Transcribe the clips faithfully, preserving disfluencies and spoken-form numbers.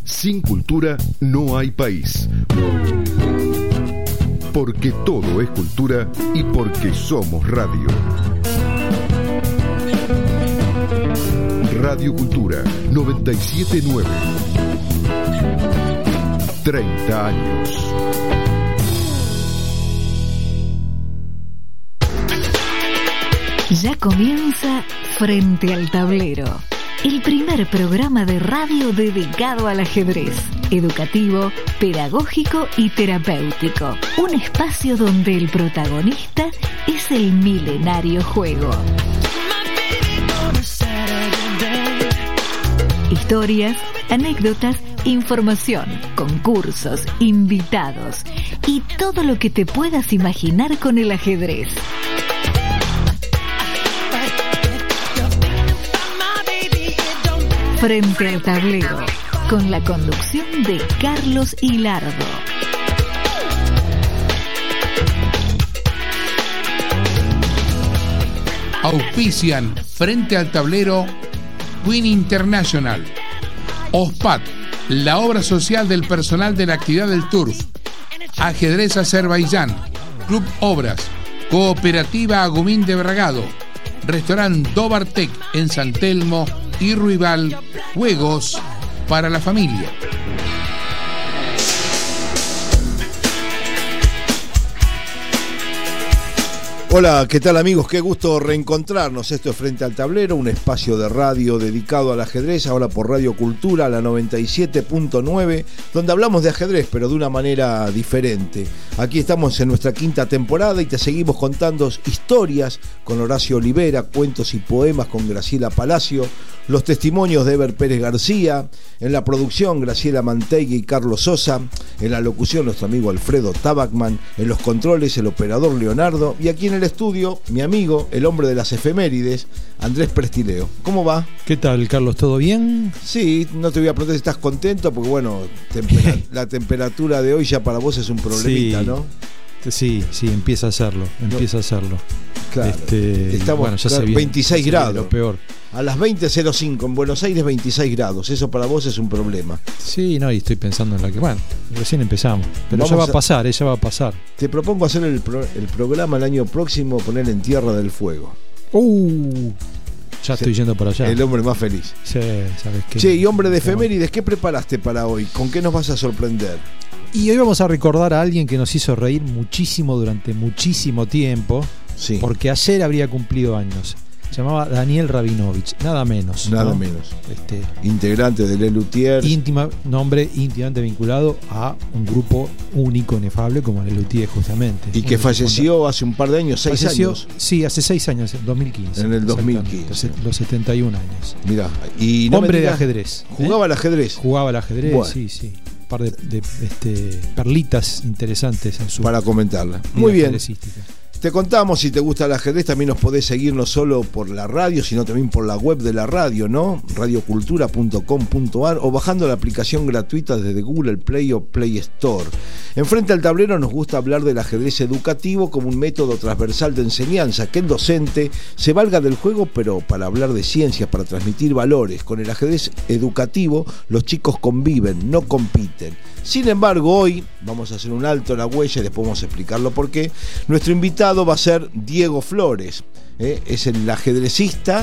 Sin cultura no hay país. Porque todo es cultura y porque somos radio. Radio Cultura noventa y siete punto nueve. treinta años. Ya comienza Frente al Tablero, el primer programa de radio dedicado al ajedrez, educativo, pedagógico y terapéutico. Un espacio donde el protagonista es el milenario juego. Historias, anécdotas, información, concursos, invitados y todo lo que te puedas imaginar con el ajedrez. Frente al Tablero, con la conducción de Carlos Hilardo. Auspician Frente al Tablero Queen International, OSPAT, la obra social del personal de la actividad del Turf, Ajedrez Azerbaiyán, Club Obras, Cooperativa Agumín de Bragado, Restaurant Dobartec en San Telmo y Ruibal, juegos para la familia. Hola, ¿qué tal amigos? Qué gusto reencontrarnos. Esto es Frente al Tablero, un espacio de radio dedicado al ajedrez, ahora por Radio Cultura, la noventa y siete punto nueve, donde hablamos de ajedrez, pero de una manera diferente. Aquí estamos en nuestra quinta temporada y te seguimos contando historias con Horacio Olivera, cuentos y poemas con Graciela Palacio, los testimonios de Eber Pérez García, en la producción Graciela Mantegui y Carlos Sosa, en la locución nuestro amigo Alfredo Tabacman, en los controles el operador Leonardo y aquí en el estudio mi amigo, el hombre de las efemérides, Andrés Prestileo. ¿Cómo va? ¿Qué tal, Carlos? ¿Todo bien? Sí, no te voy a preguntar si estás contento porque bueno, tempera- la temperatura de hoy ya para vos es un problemita, sí, ¿no? Sí, sí, empieza a hacerlo, empieza no. a hacerlo. Claro, este, estamos bueno, ya claro, se viene, veintiséis ya grados. Lo peor. A las veinte cero cinco en Buenos Aires veintiséis grados. Eso para vos es un problema. Sí, no, y estoy pensando en la que, bueno, recién empezamos. Pero Vamos ya va a pasar, ella va a pasar. Te propongo hacer el, pro, el programa el año próximo, poner en Tierra del Fuego. Uh, ya sí, estoy yendo para allá. El hombre más feliz. Sí, ¿sabes qué? Che, y hombre de efemérides, ¿qué preparaste para hoy? ¿Con qué nos vas a sorprender? Y hoy vamos a recordar a alguien que nos hizo reír muchísimo durante muchísimo tiempo. Sí. Porque ayer habría cumplido años. Se llamaba Daniel Rabinovich, nada menos. Nada ¿no? menos. Este, Integrante de Le Luthiers. Íntima, nombre íntimamente vinculado a un grupo único, inefable como Le Luthiers, justamente. Y que falleció hace un par de años, seis falleció, años. Sí, hace seis años, en dos mil quince. En el dos mil quince. Los setenta y un años. Mirá, y no hombre digas, de ajedrez. ¿Jugaba ¿eh? al ajedrez? Jugaba al ajedrez, bueno. sí, sí. Un par de, de este, perlitas interesantes en su para comentarla. Muy bien. Te contamos, si te gusta el ajedrez, también nos podés seguir no solo por la radio, sino también por la web de la radio, ¿no? radiocultura punto com punto a r o bajando la aplicación gratuita desde Google Play o Play Store. En Frente al Tablero nos gusta hablar del ajedrez educativo como un método transversal de enseñanza, que el docente se valga del juego, pero para hablar de ciencias, para transmitir valores. Con el ajedrez educativo, los chicos conviven, no compiten. Sin embargo, hoy vamos a hacer un alto en la huella y después vamos a explicarlo por qué. Nuestro invitado va a ser Diego Flores, ¿eh? Es el ajedrecista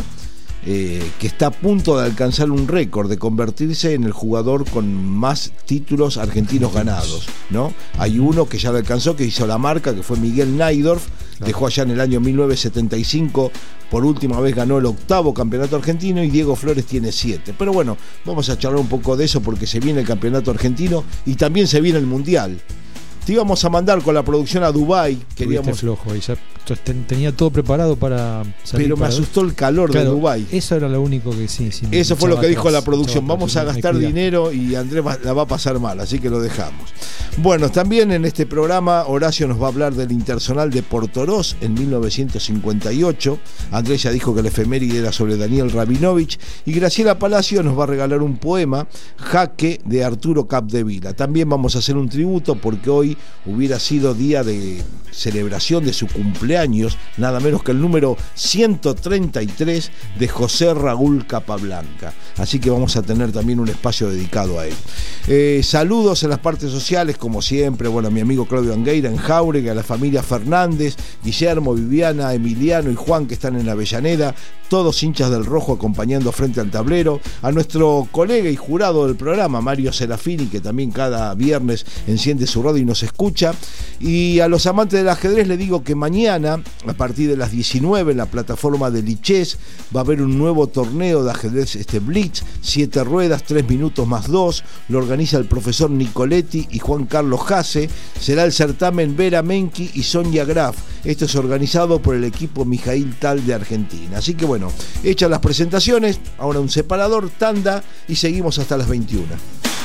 eh, que está a punto de alcanzar un récord, de convertirse en el jugador con más títulos argentinos ganados, ¿no? Hay uno que ya lo alcanzó, que hizo la marca, que fue Miguel Naidorf, claro. Dejó allá en el año mil novecientos setenta y cinco, por última vez ganó el octavo campeonato argentino y Diego Flores tiene siete. Pero bueno, vamos a charlar un poco de eso porque se viene el campeonato argentino y también se viene el mundial. Te íbamos a mandar con la producción a Dubái. Queríamos flojo, y ya tenía todo preparado para salir. Pero me para... asustó el calor claro, de Dubái. Eso era lo único que sí. sí eso fue lo que dijo la producción. Chava, Vamos a gastar dinero y Andrés va, la va a pasar mal, así que lo dejamos. Bueno, también en este programa Horacio nos va a hablar del Internacional de Portoroz en mil novecientos cincuenta y ocho. Andrés ya dijo que el efeméride era sobre Daniel Rabinovich. Y Graciela Palacio nos va a regalar un poema, Jaque, de Arturo Capdevila. También vamos a hacer un tributo porque hoy hubiera sido día de celebración de su cumpleaños, nada menos que el número ciento treinta y tres de José Raúl Capablanca. Así que vamos a tener también un espacio dedicado a él. Eh, saludos en las partes sociales, como siempre, bueno, a mi amigo Claudio Angueira en Jáuregui, a la familia Fernández, Guillermo, Viviana, Emiliano y Juan que están en Avellaneda, todos hinchas del rojo acompañando frente al tablero, a nuestro colega y jurado del programa, Mario Serafini, que también cada viernes enciende su radio y nos escucha, y a los amantes del ajedrez les digo que mañana, a partir de las diecinueve, en la plataforma de Lichess, va a haber un nuevo torneo de ajedrez, este Blitz, siete ruedas, tres minutos más dos, lo organiza el profesor Nicoletti y Juan Carlos Jase. Será el certamen Vera Menki y Sonia Graf. Esto es organizado por el equipo Mijail Tal de Argentina. Así que bueno, hechas las presentaciones, ahora un separador, tanda y seguimos hasta las veintiuna.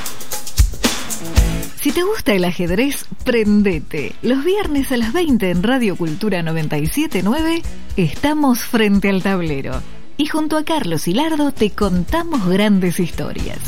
Si te gusta el ajedrez, prendete. Los viernes a las veinte en Radio Cultura noventa y siete punto nueve estamos frente al tablero. Y junto a Carlos Hilardo te contamos grandes historias.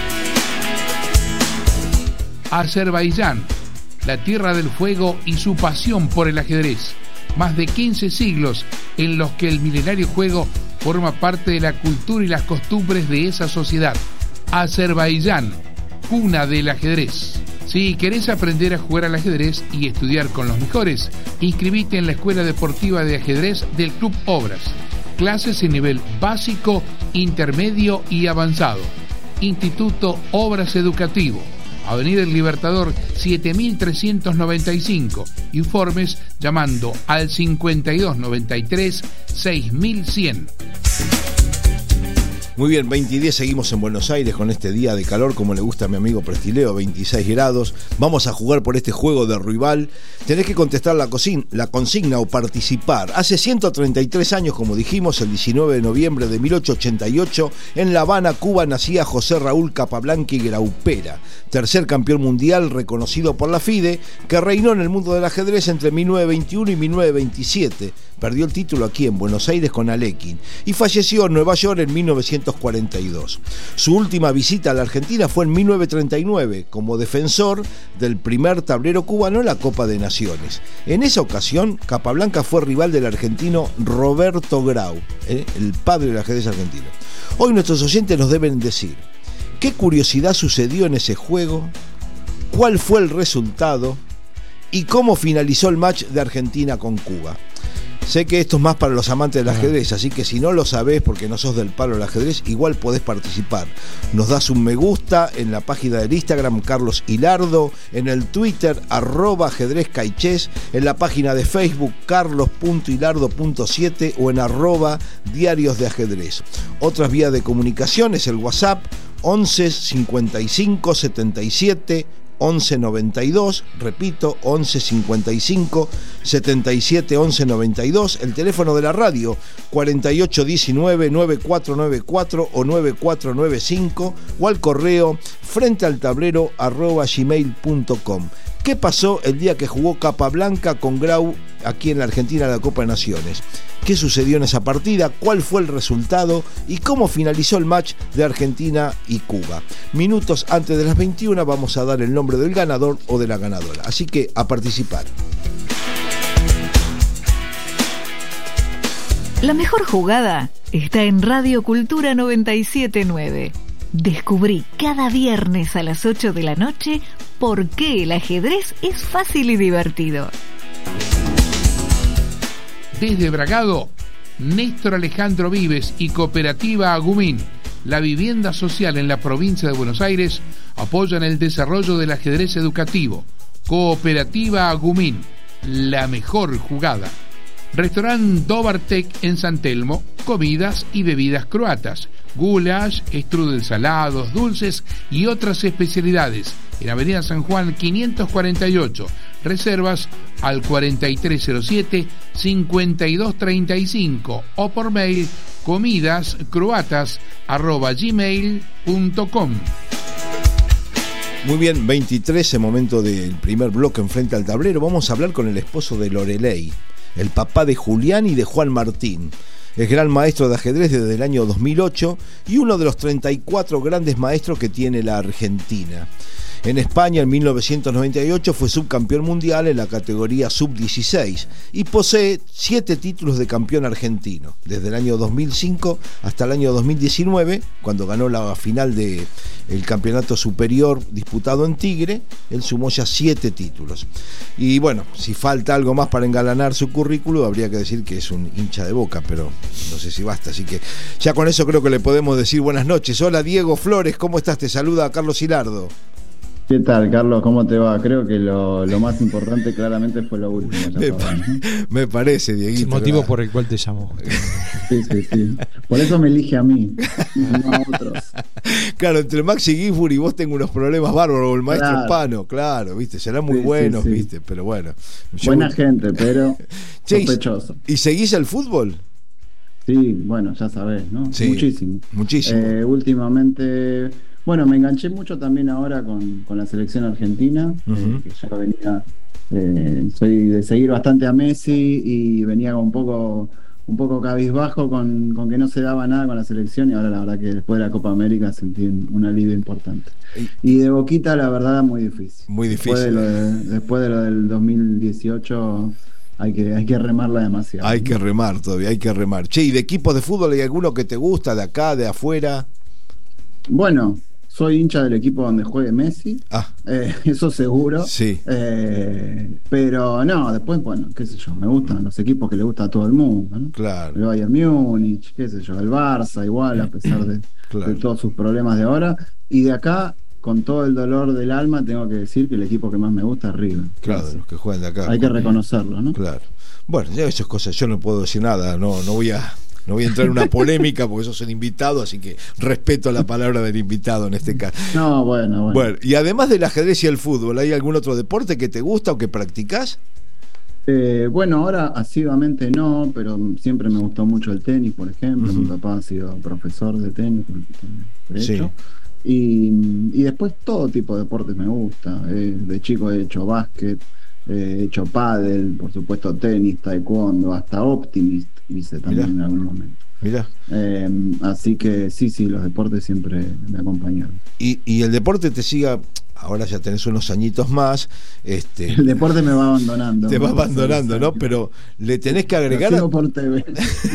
Azerbaiyán, la tierra del fuego y su pasión por el ajedrez. Más de quince siglos en los que el milenario juego forma parte de la cultura y las costumbres de esa sociedad. Azerbaiyán, cuna del ajedrez. Si querés aprender a jugar al ajedrez y estudiar con los mejores, inscribite en la Escuela Deportiva de Ajedrez del Club Obras. Clases en nivel básico, intermedio y avanzado. Instituto Obras Educativo. Avenida El Libertador siete mil trescientos noventa y cinco. Informes llamando al cincuenta y dos noventa y tres seis mil cien. Muy bien, veinte y diez, seguimos en Buenos Aires con este día de calor, como le gusta a mi amigo Prestileo, veintiséis grados. Vamos a jugar por este juego de rival. Tenés que contestar la, cocina, la consigna o participar. Hace ciento treinta y tres años, como dijimos, el diecinueve de noviembre de mil ochocientos ochenta y ocho, en La Habana, Cuba, nacía José Raúl Capablanca y Graupera, tercer campeón mundial reconocido por la FIDE, que reinó en el mundo del ajedrez entre mil novecientos veintiuno y mil novecientos veintisiete. Perdió el título aquí en Buenos Aires con Alekhine y falleció en Nueva York en mil novecientos cuarenta y dos. Su última visita a la Argentina fue en mil novecientos treinta y nueve como defensor del primer tablero cubano en la Copa de Naciones. En esa ocasión, Capablanca fue rival del argentino Roberto Grau, ¿eh? el padre del ajedrez argentino. Hoy nuestros oyentes nos deben decir qué curiosidad sucedió en ese juego, cuál fue el resultado y cómo finalizó el match de Argentina con Cuba. Sé que esto es más para los amantes del ajedrez, así que si no lo sabés porque no sos del palo del ajedrez, igual podés participar. Nos das un me gusta en la página del Instagram Carlos Hilardo, en el Twitter arroba ajedrez caichés, en la página de Facebook carlos punto hilardo punto siete o en arroba diarios de ajedrez. Otras vías de comunicación es el WhatsApp once cincuenta y cinco setenta y siete once noventa y dos, repito, once cincuenta y cinco setenta y siete once noventa y dos, el teléfono de la radio cuarenta y ocho diecinueve noventa y cuatro noventa y cuatro o noventa y cuatro noventa y cinco o al correo frente al tablero arroba gmail punto com. ¿Qué pasó el día que jugó Capablanca con Grau aquí en la Argentina la Copa de Naciones? ¿Qué sucedió en esa partida? ¿Cuál fue el resultado? ¿Y cómo finalizó el match de Argentina y Cuba? Minutos antes de las veintiuna vamos a dar el nombre del ganador o de la ganadora. Así que a participar. La mejor jugada está en Radio Cultura noventa y siete punto nueve. Descubrí cada viernes a las ocho de la noche por qué el ajedrez es fácil y divertido. Desde Bragado, Néstor Alejandro Vives y Cooperativa Agumín, la vivienda social en la provincia de Buenos Aires, apoyan el desarrollo del ajedrez educativo. Cooperativa Agumín, la mejor jugada. Restaurant Dobartek en San Telmo, comidas y bebidas croatas, goulash, strudel salados, dulces y otras especialidades. En Avenida San Juan quinientos cuarenta y ocho. Reservas al cuarenta y tres cero siete cincuenta y dos treinta y cinco o por mail comidascroatas arroba gmail punto com. Muy bien, veintitrés, el momento del primer bloque en Frente al Tablero. Vamos a hablar con el esposo de Loreley, el papá de Julián y de Juan Martín. Es gran maestro de ajedrez desde el año dos mil ocho y uno de los treinta y cuatro grandes maestros que tiene la Argentina. En España, en mil novecientos noventa y ocho, fue subcampeón mundial en la categoría sub dieciséis y posee siete títulos de campeón argentino, desde el año dos mil cinco hasta el año dos mil diecinueve, cuando ganó la final del campeonato superior disputado en Tigre. Él sumó ya siete títulos. Y bueno, si falta algo más para engalanar su currículo, habría que decir que es un hincha de Boca, pero no sé si basta. Así que ya con eso creo que le podemos decir buenas noches. Hola Diego Flores, ¿cómo estás? Te saluda Carlos Hilardo. ¿Qué tal, Carlos? ¿Cómo te va? Creo que lo, lo más importante claramente fue lo último. Me, sabes, ¿no? me parece, Dieguito. Es el motivo ¿verdad? Por el cual te llamó. Sí, sí, sí. Por eso me elige a mí, no a otros. Claro, entre Maxi Gifford y vos tengo unos problemas bárbaros, el maestro claro. Pano, claro, viste, serán muy sí, buenos, sí, sí. viste, pero bueno. Buena yo... gente, pero che, sospechoso. ¿Y seguís el fútbol? Sí, bueno, ya sabés, ¿no? Sí, muchísimo. Muchísimo. Eh, últimamente... Bueno, me enganché mucho también ahora con, con la selección argentina, uh-huh. eh, que ya venía, eh, soy de seguir bastante a Messi y venía un poco un poco cabizbajo con, con que no se daba nada con la selección, y ahora la verdad que después de la Copa América sentí un alivio importante. Y de Boquita la verdad muy difícil. Muy difícil. Después de lo, de, después de lo del dos mil dieciocho hay que, hay que remarla demasiado. Hay que remar todavía, hay que remar. Che, ¿y de equipos de fútbol hay alguno que te gusta, de acá, de afuera? Bueno, soy hincha del equipo donde juegue Messi, ah. eh, eso seguro. Sí. Eh, pero no, después, bueno, qué sé yo, me gustan los equipos que le gusta a todo el mundo, ¿no? Claro. El Bayern Múnich, qué sé yo, el Barça igual, a pesar de, claro. de todos sus problemas de ahora. Y de acá, con todo el dolor del alma, tengo que decir que el equipo que más me gusta es River. Claro, de los que juegan de acá. Hay que reconocerlo, ¿no? Claro. Bueno, ya esas cosas, yo no puedo decir nada, no, no voy a... No voy a entrar en una polémica porque sos el invitado, así que respeto la palabra del invitado en este caso. No, bueno, bueno. Bueno, y además del ajedrez y el fútbol, ¿hay algún otro deporte que te gusta o que practicás? Eh, bueno, ahora asiduamente no, pero siempre me gustó mucho el tenis, por ejemplo. Uh-huh. Mi papá ha sido profesor de tenis, de hecho. Sí. Y, y después todo tipo de deportes me gusta. Eh, de chico he hecho básquet, he hecho pádel, por supuesto tenis, taekwondo, hasta Optimist hice también Mirá. En algún momento. Mirá. Eh, así que sí, sí, los deportes siempre me acompañaron. Y, y el deporte te siga, ahora ya tenés unos añitos más. Este, el deporte me va abandonando. Te va abandonando, ¿no? Pero le tenés que agregar. Lo por T V.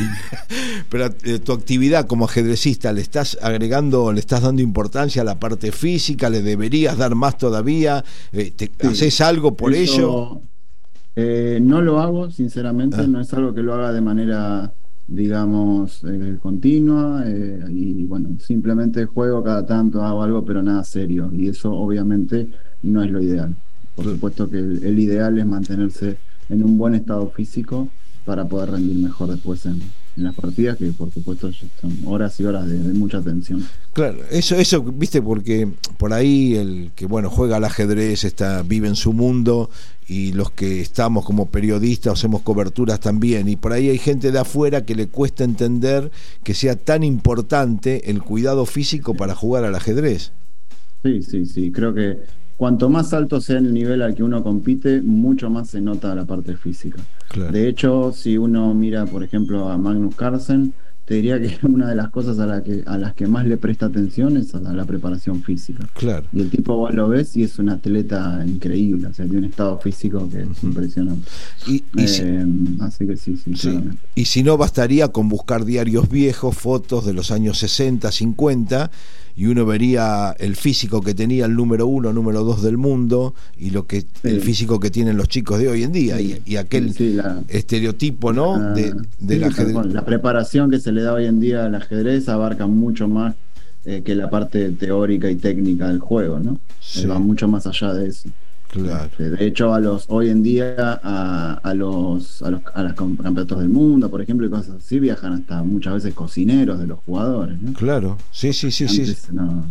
Pero eh, tu actividad como ajedrecista, ¿le estás agregando, le estás dando importancia a la parte física? ¿Le deberías dar más todavía? Eh, te, sí. ¿Haces algo por Eso, ello? Eh, no lo hago, sinceramente, ah. no es algo que lo haga de manera, digamos, eh, continua, eh, y bueno, simplemente juego cada tanto, hago algo, pero nada serio, y eso obviamente no es lo ideal. Por supuesto que el, el ideal es mantenerse en un buen estado físico para poder rendir mejor después en, en las partidas, que por supuesto son horas y horas de, de mucha tensión. Claro, eso, eso, viste, porque por ahí el que bueno juega al ajedrez está, vive en su mundo, y los que estamos como periodistas hacemos coberturas también, y por ahí hay gente de afuera que le cuesta entender que sea tan importante el cuidado físico para jugar al ajedrez. Sí, sí, sí, creo que cuanto más alto sea el nivel al que uno compite, mucho más se nota la parte física. Claro. De hecho, si uno mira, por ejemplo, a Magnus Carlsen, te diría que una de las cosas a, la que, a las que más le presta atención es a la, la preparación física. Claro. Y el tipo vos lo ves y es un atleta increíble, o sea, tiene un estado físico que es uh-huh. impresionante. Y, y eh, si, así que sí, sí, sí. Y si no, bastaría con buscar diarios viejos, fotos de los años sesenta, cincuenta, y uno vería el físico que tenía el número uno, número dos del mundo, y lo que sí. el físico que tienen los chicos de hoy en día, sí. y, y aquel sí, sí, la, estereotipo, ¿no? La, de, del sí, ajedrez. Bueno, la preparación que se le da hoy en día al ajedrez abarca mucho más eh, que la parte teórica y técnica del juego, ¿no? Sí. Eh, va mucho más allá de eso. Claro. De hecho, a los hoy en día a, a los a los a los campeonatos del mundo, por ejemplo, y cosas así, viajan hasta muchas veces cocineros de los jugadores, ¿no? Claro, sí, sí, sí, Antes, sí. No,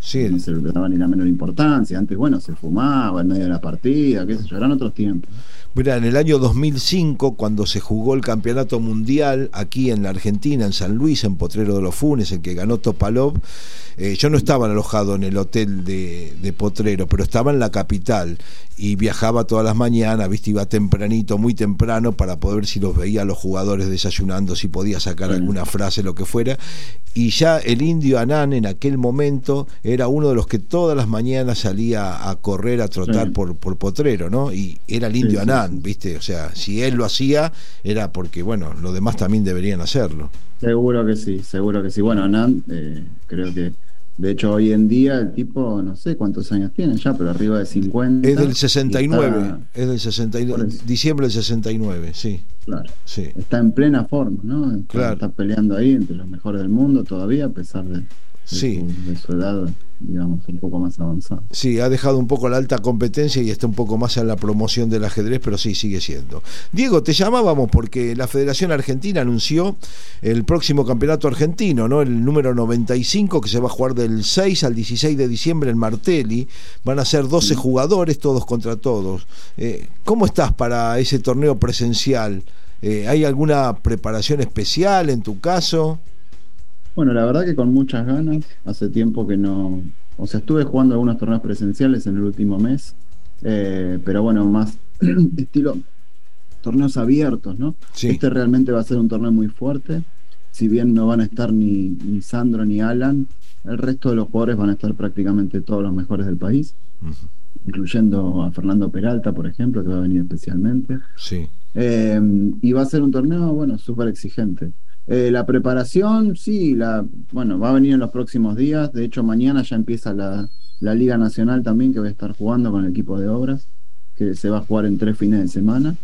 Sí. No se le daba ni la menor importancia. Antes, bueno, se fumaba en medio de la partida, qué sé yo, eran otros tiempos. Mira, en el año dos mil cinco, cuando se jugó el campeonato mundial aquí en la Argentina, en San Luis, en Potrero de los Funes, en que ganó Topalov, eh, yo no estaba alojado en el hotel de, de Potrero, pero estaba en la capital y viajaba todas las mañanas, viste, iba tempranito, muy temprano, para poder ver si los veía a los jugadores desayunando, si podía sacar sí. alguna frase, lo que fuera. Y ya el Indio Anán en aquel momento era uno de los que todas las mañanas salía a correr, a trotar sí. por, por Potrero, ¿no? Y era el Indio sí, Anán, sí, sí. ¿viste? O sea, si él lo hacía, era porque, bueno, los demás también deberían hacerlo. Seguro que sí, seguro que sí. Bueno, Anán, eh, creo que, de hecho, hoy en día el tipo, no sé cuántos años tiene ya, pero arriba de cincuenta. Es del sesenta y nueve, está, es del sesenta y nueve, diciembre del sesenta y nueve, sí. Claro, sí. Está en plena forma, ¿no? Está, claro. está peleando ahí entre los mejores del mundo todavía, a pesar de, de, sí. su, de su edad, digamos, un poco más avanzada. Sí, ha dejado un poco la alta competencia y está un poco más en la promoción del ajedrez, pero sí, sigue siendo. Diego, te llamábamos porque la Federación Argentina anunció el próximo campeonato argentino, ¿no? El número noventa y cinco, que se va a jugar del seis al dieciséis de diciembre en Martelli. Van a ser doce sí. jugadores, todos contra todos. Eh, ¿Cómo estás para ese torneo presencial? Eh, ¿Hay alguna preparación especial en tu caso? Bueno, la verdad que con muchas ganas. Hace tiempo que no... O sea, estuve jugando algunos torneos presenciales en el último mes, eh, pero bueno, más estilo torneos abiertos, ¿no? Sí. Este realmente va a ser un torneo muy fuerte. Si bien no van a estar ni, ni Sandro ni Alan, el resto de los jugadores van a estar prácticamente todos los mejores del país, uh-huh. incluyendo a Fernando Peralta, por ejemplo, que va a venir especialmente. Sí. Eh, y va a ser un torneo, bueno, súper exigente. Eh, la preparación, sí, la, bueno, va a venir en los próximos días. De hecho, mañana ya empieza la, la Liga Nacional también, que voy a estar jugando con el equipo de obras, que se va a jugar en tres fines de semana.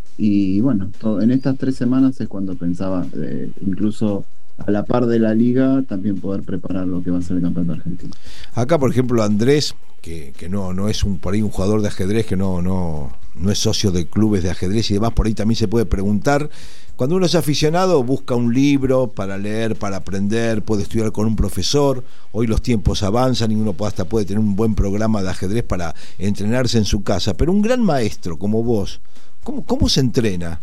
Y bueno, todo, en estas tres semanas es cuando pensaba, eh, incluso a la par de la liga, también poder preparar lo que va a ser el campeonato argentino. Acá, por ejemplo, Andrés, que, que no, no es un por ahí un jugador de ajedrez, que no, no, no es socio de clubes de ajedrez y demás, por ahí también se puede preguntar. Cuando uno es aficionado, busca un libro para leer, para aprender, puede estudiar con un profesor. Hoy los tiempos avanzan y uno hasta puede tener un buen programa de ajedrez para entrenarse en su casa. Pero un gran maestro como vos, ¿cómo, cómo se entrena?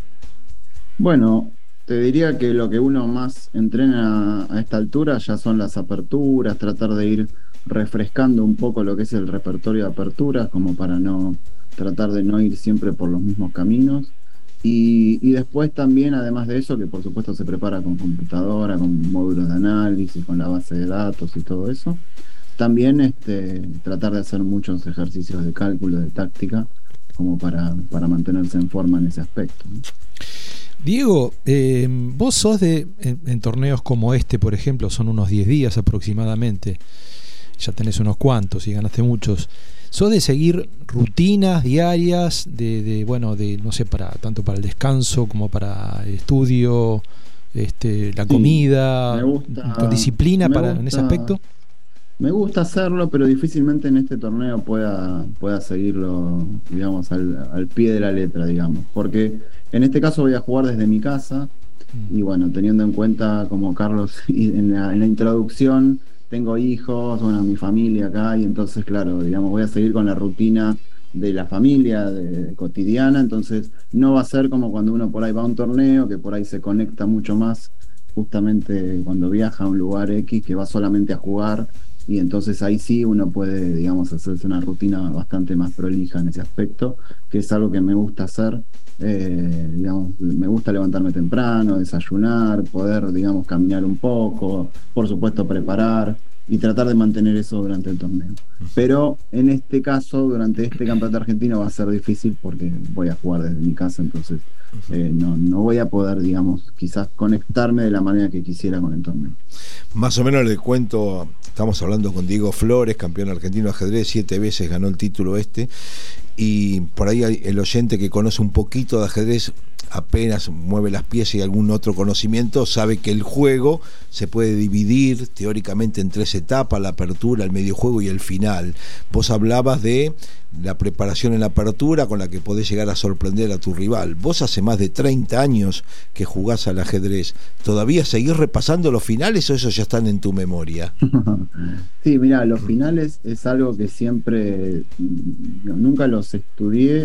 Bueno, te diría que lo que uno más entrena a esta altura ya son las aperturas, tratar de ir refrescando un poco lo que es el repertorio de aperturas, como para no tratar de no ir siempre por los mismos caminos. Y, y después también, además de eso, que por supuesto se prepara con computadora, con módulos de análisis, con la base de datos y todo eso, también este, tratar de hacer muchos ejercicios de cálculo, de táctica, como para, para mantenerse en forma en ese aspecto, ¿no? Diego, eh, vos sos de, en, en torneos como este, por ejemplo, son unos diez días aproximadamente, ya tenés unos cuantos y ganaste muchos. ¿Sos de seguir rutinas diarias de, de bueno, de no sé, para tanto para el descanso como para el estudio, este, la sí, comida, me gusta, con disciplina para gusta, en ese aspecto? Me gusta hacerlo, pero difícilmente en este torneo pueda, pueda seguirlo, digamos, al, al pie de la letra, digamos, porque en este caso voy a jugar desde mi casa mm. y bueno, teniendo en cuenta, como Carlos en la, en la introducción, tengo hijos, bueno, mi familia acá, y entonces, claro, digamos, voy a seguir con la rutina de la familia, de, de cotidiana, entonces no va a ser como cuando uno por ahí va a un torneo, que por ahí se conecta mucho más, justamente cuando viaja a un lugar X, que va solamente a jugar, y entonces ahí sí uno puede, digamos, hacerse una rutina bastante más prolija en ese aspecto, que es algo que me gusta hacer. Eh, digamos, me gusta levantarme temprano, desayunar, poder, digamos, caminar un poco, por supuesto preparar y tratar de mantener eso durante el torneo. Pero en este caso, durante este campeonato argentino va a ser difícil porque voy a jugar desde mi casa, entonces eh, no, no voy a poder, digamos, quizás conectarme de la manera que quisiera con el torneo. Más o menos le cuento, estamos hablando con Diego Flores, campeón argentino de ajedrez, siete veces ganó el título este, y por ahí el oyente que conoce un poquito de ajedrez apenas mueve las piezas y algún otro conocimiento, sabe que el juego se puede dividir teóricamente en tres etapas: la apertura, el medio juego y el final. Vos hablabas de la preparación en la apertura con la que podés llegar a sorprender a tu rival. Vos hace más de treinta años que jugás al ajedrez. ¿Todavía seguís repasando los finales o esos ya están en tu memoria? Sí, mira, los finales es algo que siempre, nunca los estudié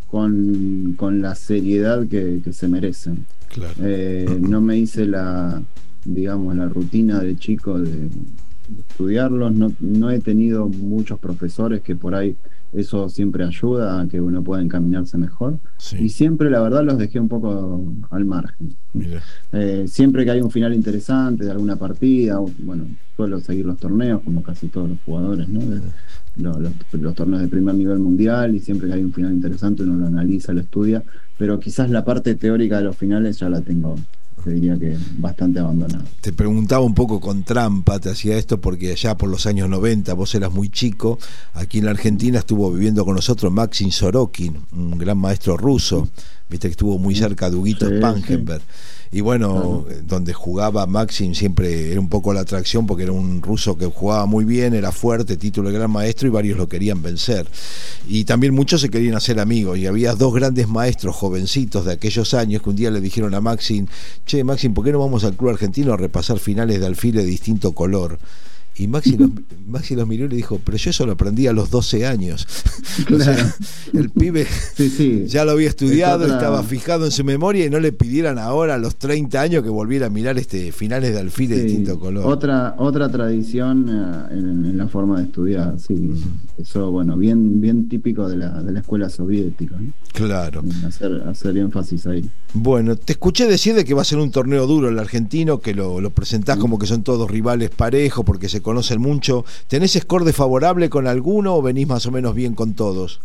con, con la seriedad que, que se merecen. Claro. Eh, no me hice la, digamos, la rutina de chico de, de estudiarlos. No, no he tenido muchos profesores, que por ahí eso siempre ayuda a que uno pueda encaminarse mejor. Sí. Y siempre, la verdad, los dejé un poco al margen. Eh, siempre que hay un final interesante de alguna partida, bueno, suelo seguir los torneos, como casi todos los jugadores, ¿no? De, los, los, los torneos de primer nivel mundial, y siempre que hay un final interesante uno lo analiza, lo estudia, pero quizás la parte teórica de los finales ya la tengo, te diría que bastante abandonado. Te preguntaba un poco con trampa, te hacía esto porque allá por los años noventa, vos eras muy chico, aquí en la Argentina estuvo viviendo con nosotros Maxim Sorokin, un gran maestro ruso, viste que estuvo muy cerca de Huguito sí, Spangenberg. Sí. Y bueno, claro, donde jugaba Maxim siempre era un poco la atracción, porque era un ruso que jugaba muy bien, era fuerte, título de gran maestro, y varios lo querían vencer. Y también muchos se querían hacer amigos, y había dos grandes maestros jovencitos de aquellos años que un día le dijeron a Maxim: che, Maxim, ¿por qué no vamos al club argentino a repasar finales de alfil de distinto color? Y Maxi los, Maxi los miró y le dijo: pero yo eso lo aprendí a los doce años. Claro. O sea, el pibe sí, sí. ya lo había estudiado, otra... estaba fijado en su memoria, y no le pidieran ahora a los treinta años que volviera a mirar este finales de alfil de sí. distinto color. Otra otra tradición uh, en, en la forma de estudiar, sí. Uh-huh. Eso, bueno, bien bien típico de la, de la escuela soviética, ¿no? Claro. Hacer, hacer énfasis ahí. Bueno, te escuché decir de que va a ser un torneo duro el argentino, que lo, lo presentás uh-huh. como que son todos rivales parejos, porque se conocen mucho. ¿Tenés score desfavorable con alguno o venís más o menos bien con todos?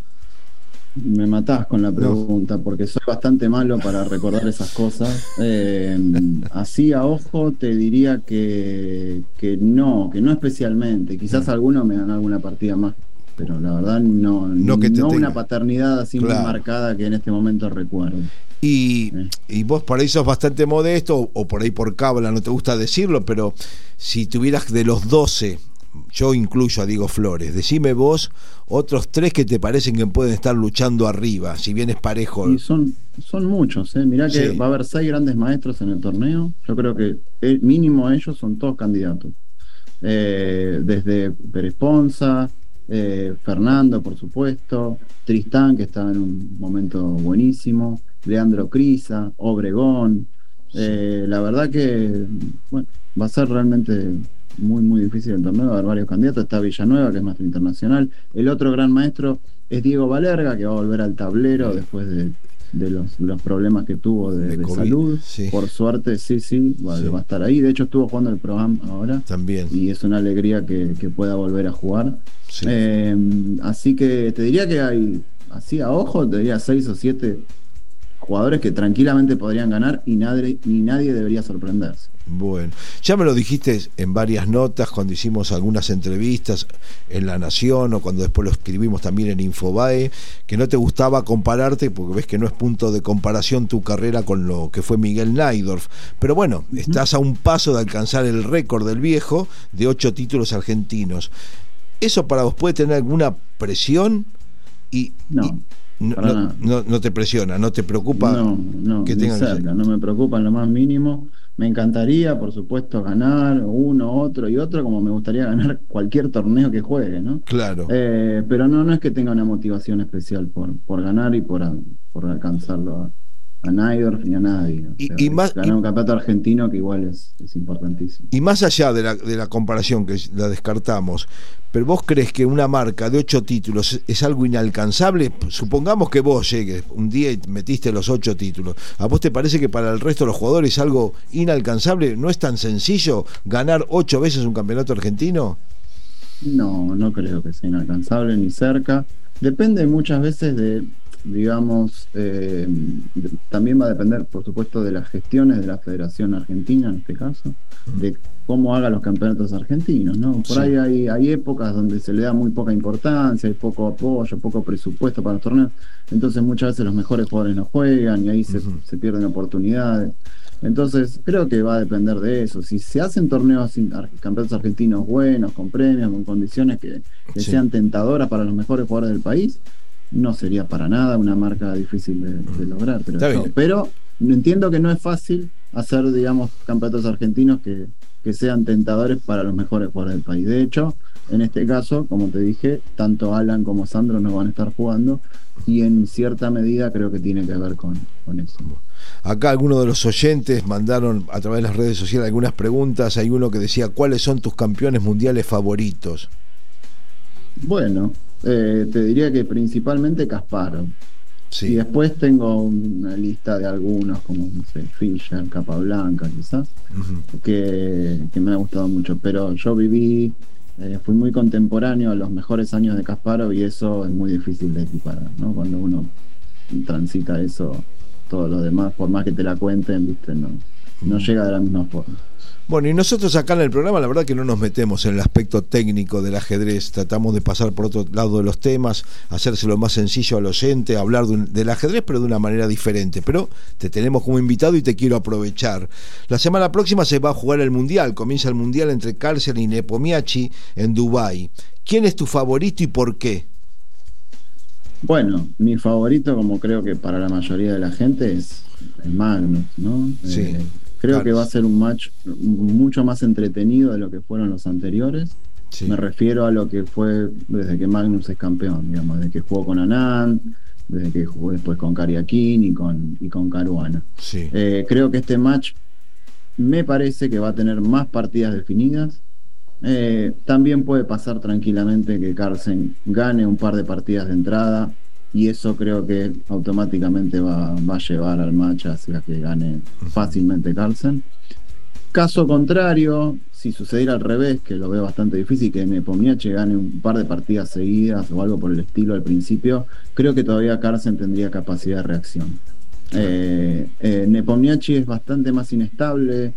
Me matás con la pregunta, no. porque soy bastante malo para recordar esas cosas. Eh, así a ojo te diría que, que no, que no especialmente. Quizás alguno me gana alguna partida más, pero la verdad no, no, que te no una paternidad así claro. muy marcada que en este momento recuerdo. Y, eh. y vos por ahí sos bastante modesto, o por ahí por cábala no te gusta decirlo, pero si tuvieras de los doce, yo incluyo a Diego Flores, decime vos otros tres que te parecen que pueden estar luchando arriba, si bien es parejo. Y son, son muchos, ¿eh? Mirá que sí. va a haber seis grandes maestros en el torneo. Yo creo que el mínimo ellos son todos candidatos. Eh, desde Pérez Ponza, eh, Fernando, por supuesto, Tristán, que está en un momento buenísimo, Leandro Crisa, Obregón. Eh, la verdad que bueno, va a ser realmente muy muy difícil el torneo, va a haber varios candidatos. Está Villanueva, que es maestro internacional. El otro gran maestro es Diego Valerga, que va a volver al tablero sí. después de, de los, los problemas que tuvo de, de, de salud. Sí. Por suerte, sí, sí va, sí, va a estar ahí. De hecho, estuvo jugando el programa ahora. También. Y es una alegría que, que pueda volver a jugar. Sí. Eh, así que te diría que hay, así a ojo, te diría seis o siete jugadores que tranquilamente podrían ganar, y nadie, ni nadie debería sorprenderse. Bueno, ya me lo dijiste en varias notas cuando hicimos algunas entrevistas en La Nación, o cuando después lo escribimos también en Infobae, que no te gustaba compararte porque ves que no es punto de comparación tu carrera con lo que fue Miguel Najdorf, pero bueno, uh-huh. estás a un paso de alcanzar el récord del viejo de ocho títulos argentinos. ¿Eso para vos puede tener alguna presión? Y, no. Y, No, no, no, no te presiona, no te preocupa no, no, que tengan cerca, que... no me preocupa en lo más mínimo. Me encantaría, por supuesto, ganar uno, otro y otro, como me gustaría ganar cualquier torneo que juegue, ¿no? Claro. Eh, pero no, no es que tenga una motivación especial por, por ganar y por, por alcanzarlo a, a Najdorf ni a nadie. O sea, y, y más, ganar un campeonato argentino que igual es, es importantísimo. Y más allá de la, de la comparación, que la descartamos, pero vos crees que una marca de ocho títulos es algo inalcanzable. Supongamos que vos llegues un día y metiste los ocho títulos, ¿a vos te parece que para el resto de los jugadores es algo inalcanzable? ¿No es tan sencillo ganar ocho veces un campeonato argentino? No, no creo que sea inalcanzable ni cerca. Depende muchas veces de, digamos, eh, de, también va a depender, por supuesto, de las gestiones de la Federación Argentina, en este caso, mm. de cómo haga los campeonatos argentinos, ¿no? Por sí. ahí hay, hay épocas donde se le da muy poca importancia, hay poco apoyo, poco presupuesto para los torneos, entonces muchas veces los mejores jugadores no juegan y ahí se, uh-huh. se pierden oportunidades. Entonces creo que va a depender de eso. Si se hacen torneos, campeonatos argentinos buenos, con premios, con condiciones que, que sí. sean tentadoras para los mejores jugadores del país, no sería para nada una marca difícil de, de lograr. Pero, yo, pero entiendo que no es fácil hacer, digamos, campeonatos argentinos que, que sean tentadores para los mejores jugadores del país. De hecho, en este caso, como te dije, tanto Alan como Sandro no van a estar jugando y en cierta medida creo que tiene que ver con, con eso. Acá algunos de los oyentes mandaron a través de las redes sociales algunas preguntas. Hay uno que decía, ¿cuáles son tus campeones mundiales favoritos? Bueno, eh, te diría que principalmente Kasparov. Sí. Y después tengo una lista de algunos como, no sé, Fischer, Capablanca quizás, uh-huh. que, que me ha gustado mucho. Pero yo viví, eh, fui muy contemporáneo a los mejores años de Kasparov y eso es muy difícil de equiparar, ¿no? Cuando uno transita eso, todo lo demás, por más que te la cuenten, viste, no, no llega de la misma forma. Bueno, y nosotros acá en el programa la verdad que no nos metemos en el aspecto técnico del ajedrez, tratamos de pasar por otro lado de los temas, hacérselo más sencillo al oyente, hablar de un, del ajedrez pero de una manera diferente, pero te tenemos como invitado y te quiero aprovechar. La semana próxima se va a jugar el Mundial, comienza el Mundial entre Carlsen y Nepomniachtchi en Dubái. ¿Quién es tu favorito y por qué? Bueno, mi favorito, como creo que para la mayoría de la gente, es el Magnus, ¿no? Sí. Eh, creo claro. que va a ser un match mucho más entretenido de lo que fueron los anteriores. Sí. Me refiero a lo que fue desde que Magnus es campeón, digamos, desde que jugó con Anand, desde que jugó después con Karyakin y con, y con Caruana. Sí. Eh, creo que este match me parece que va a tener más partidas definidas. Eh, también puede pasar tranquilamente que Carlsen gane un par de partidas de entrada y eso creo que automáticamente va, va a llevar al match hacia que gane fácilmente Carlsen. Caso contrario, si sucediera al revés, que lo veo bastante difícil, que Nepomniachtchi gane un par de partidas seguidas o algo por el estilo al principio, creo que todavía Carlsen tendría capacidad de reacción. Eh, eh, Nepomniachtchi es bastante más inestable,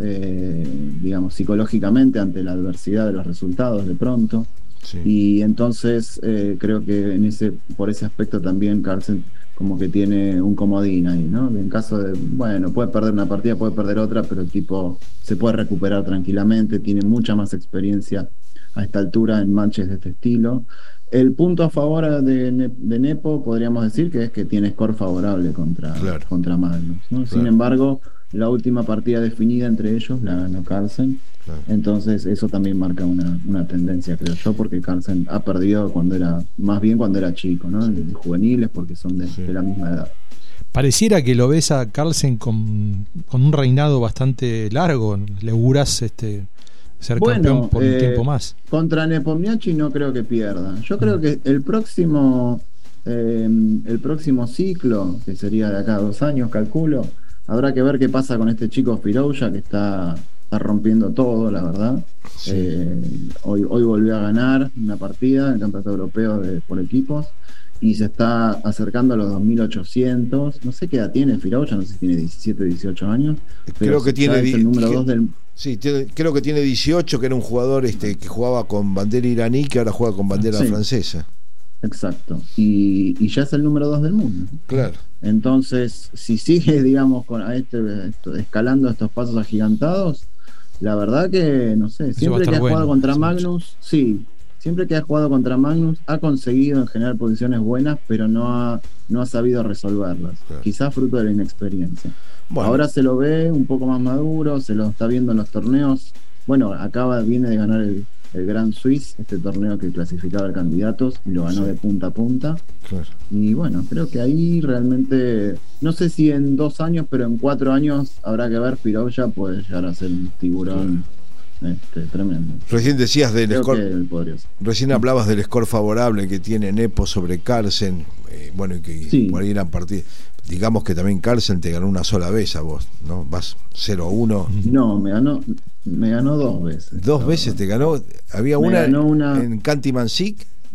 Eh, digamos, psicológicamente ante la adversidad de los resultados de pronto. Sí. Y entonces eh, creo que en ese, por ese aspecto también Carlsen como que tiene un comodín ahí, ¿no? En caso de, bueno, puede perder una partida, puede perder otra, pero el tipo se puede recuperar tranquilamente, tiene mucha más experiencia a esta altura en matches de este estilo. El punto a favor de, de Nepo podríamos decir que es que tiene score favorable contra, claro. contra Magnus, ¿no? Claro. Sin embargo, la última partida definida entre ellos la ganó Carlsen. Claro. Entonces eso también marca una, una tendencia, creo yo, porque Carlsen ha perdido cuando era, más bien cuando era chico, ¿no? Sí. Juveniles, porque son de, sí. de la misma edad. Pareciera que lo ves a Carlsen con, con un reinado bastante largo. Le augurás este, ser bueno, campeón por eh, un tiempo más. Contra Nepomniachtchi no creo que pierda. Yo creo mm. que el próximo eh, el próximo ciclo, que sería de acá a dos años, calculo, habrá que ver qué pasa con este chico Firouzja, que está, está rompiendo todo, la verdad. Sí. Eh, hoy, hoy volvió a ganar una partida en el Campeonato Europeo de, por equipos y se está acercando a los dos mil ochocientos. No sé qué edad tiene Firouzja, no sé si tiene diecisiete, dieciocho años. Creo que tiene es el número dos del... Sí, tiene, creo que tiene dieciocho, que era un jugador este que jugaba con bandera iraní, que ahora juega con bandera sí. francesa. Exacto, y, y ya es el número dos del mundo. Claro. Entonces, si sigue, digamos, con a este, esto, escalando estos pasos agigantados, la verdad que, no sé, siempre que ha bueno, jugado contra Magnus, sí, siempre que ha jugado contra Magnus, ha conseguido en general posiciones buenas, pero no ha, no ha sabido resolverlas. Claro. Quizás fruto de la inexperiencia. Bueno. Ahora se lo ve un poco más maduro, se lo está viendo en los torneos. Bueno, acaba, viene de ganar el el Grand Swiss, este torneo que clasificaba a candidatos, y lo ganó sí. de punta a punta. Claro. Y bueno, creo que ahí realmente, no sé si en dos años, pero en cuatro años habrá que ver. Firouzja puede llegar a ser un tiburón claro. este, tremendo. Recién decías del creo score, recién hablabas del score favorable que tiene Nepo sobre Carlsen, eh, bueno, y que sí. por ahí eran partidas. Digamos que también Carlsen te ganó una sola vez a vos, ¿no? Vas cero a uno. No, me ganó me ganó dos veces. ¿Dos no, veces te ganó? Había una, una en Khanty Mansic.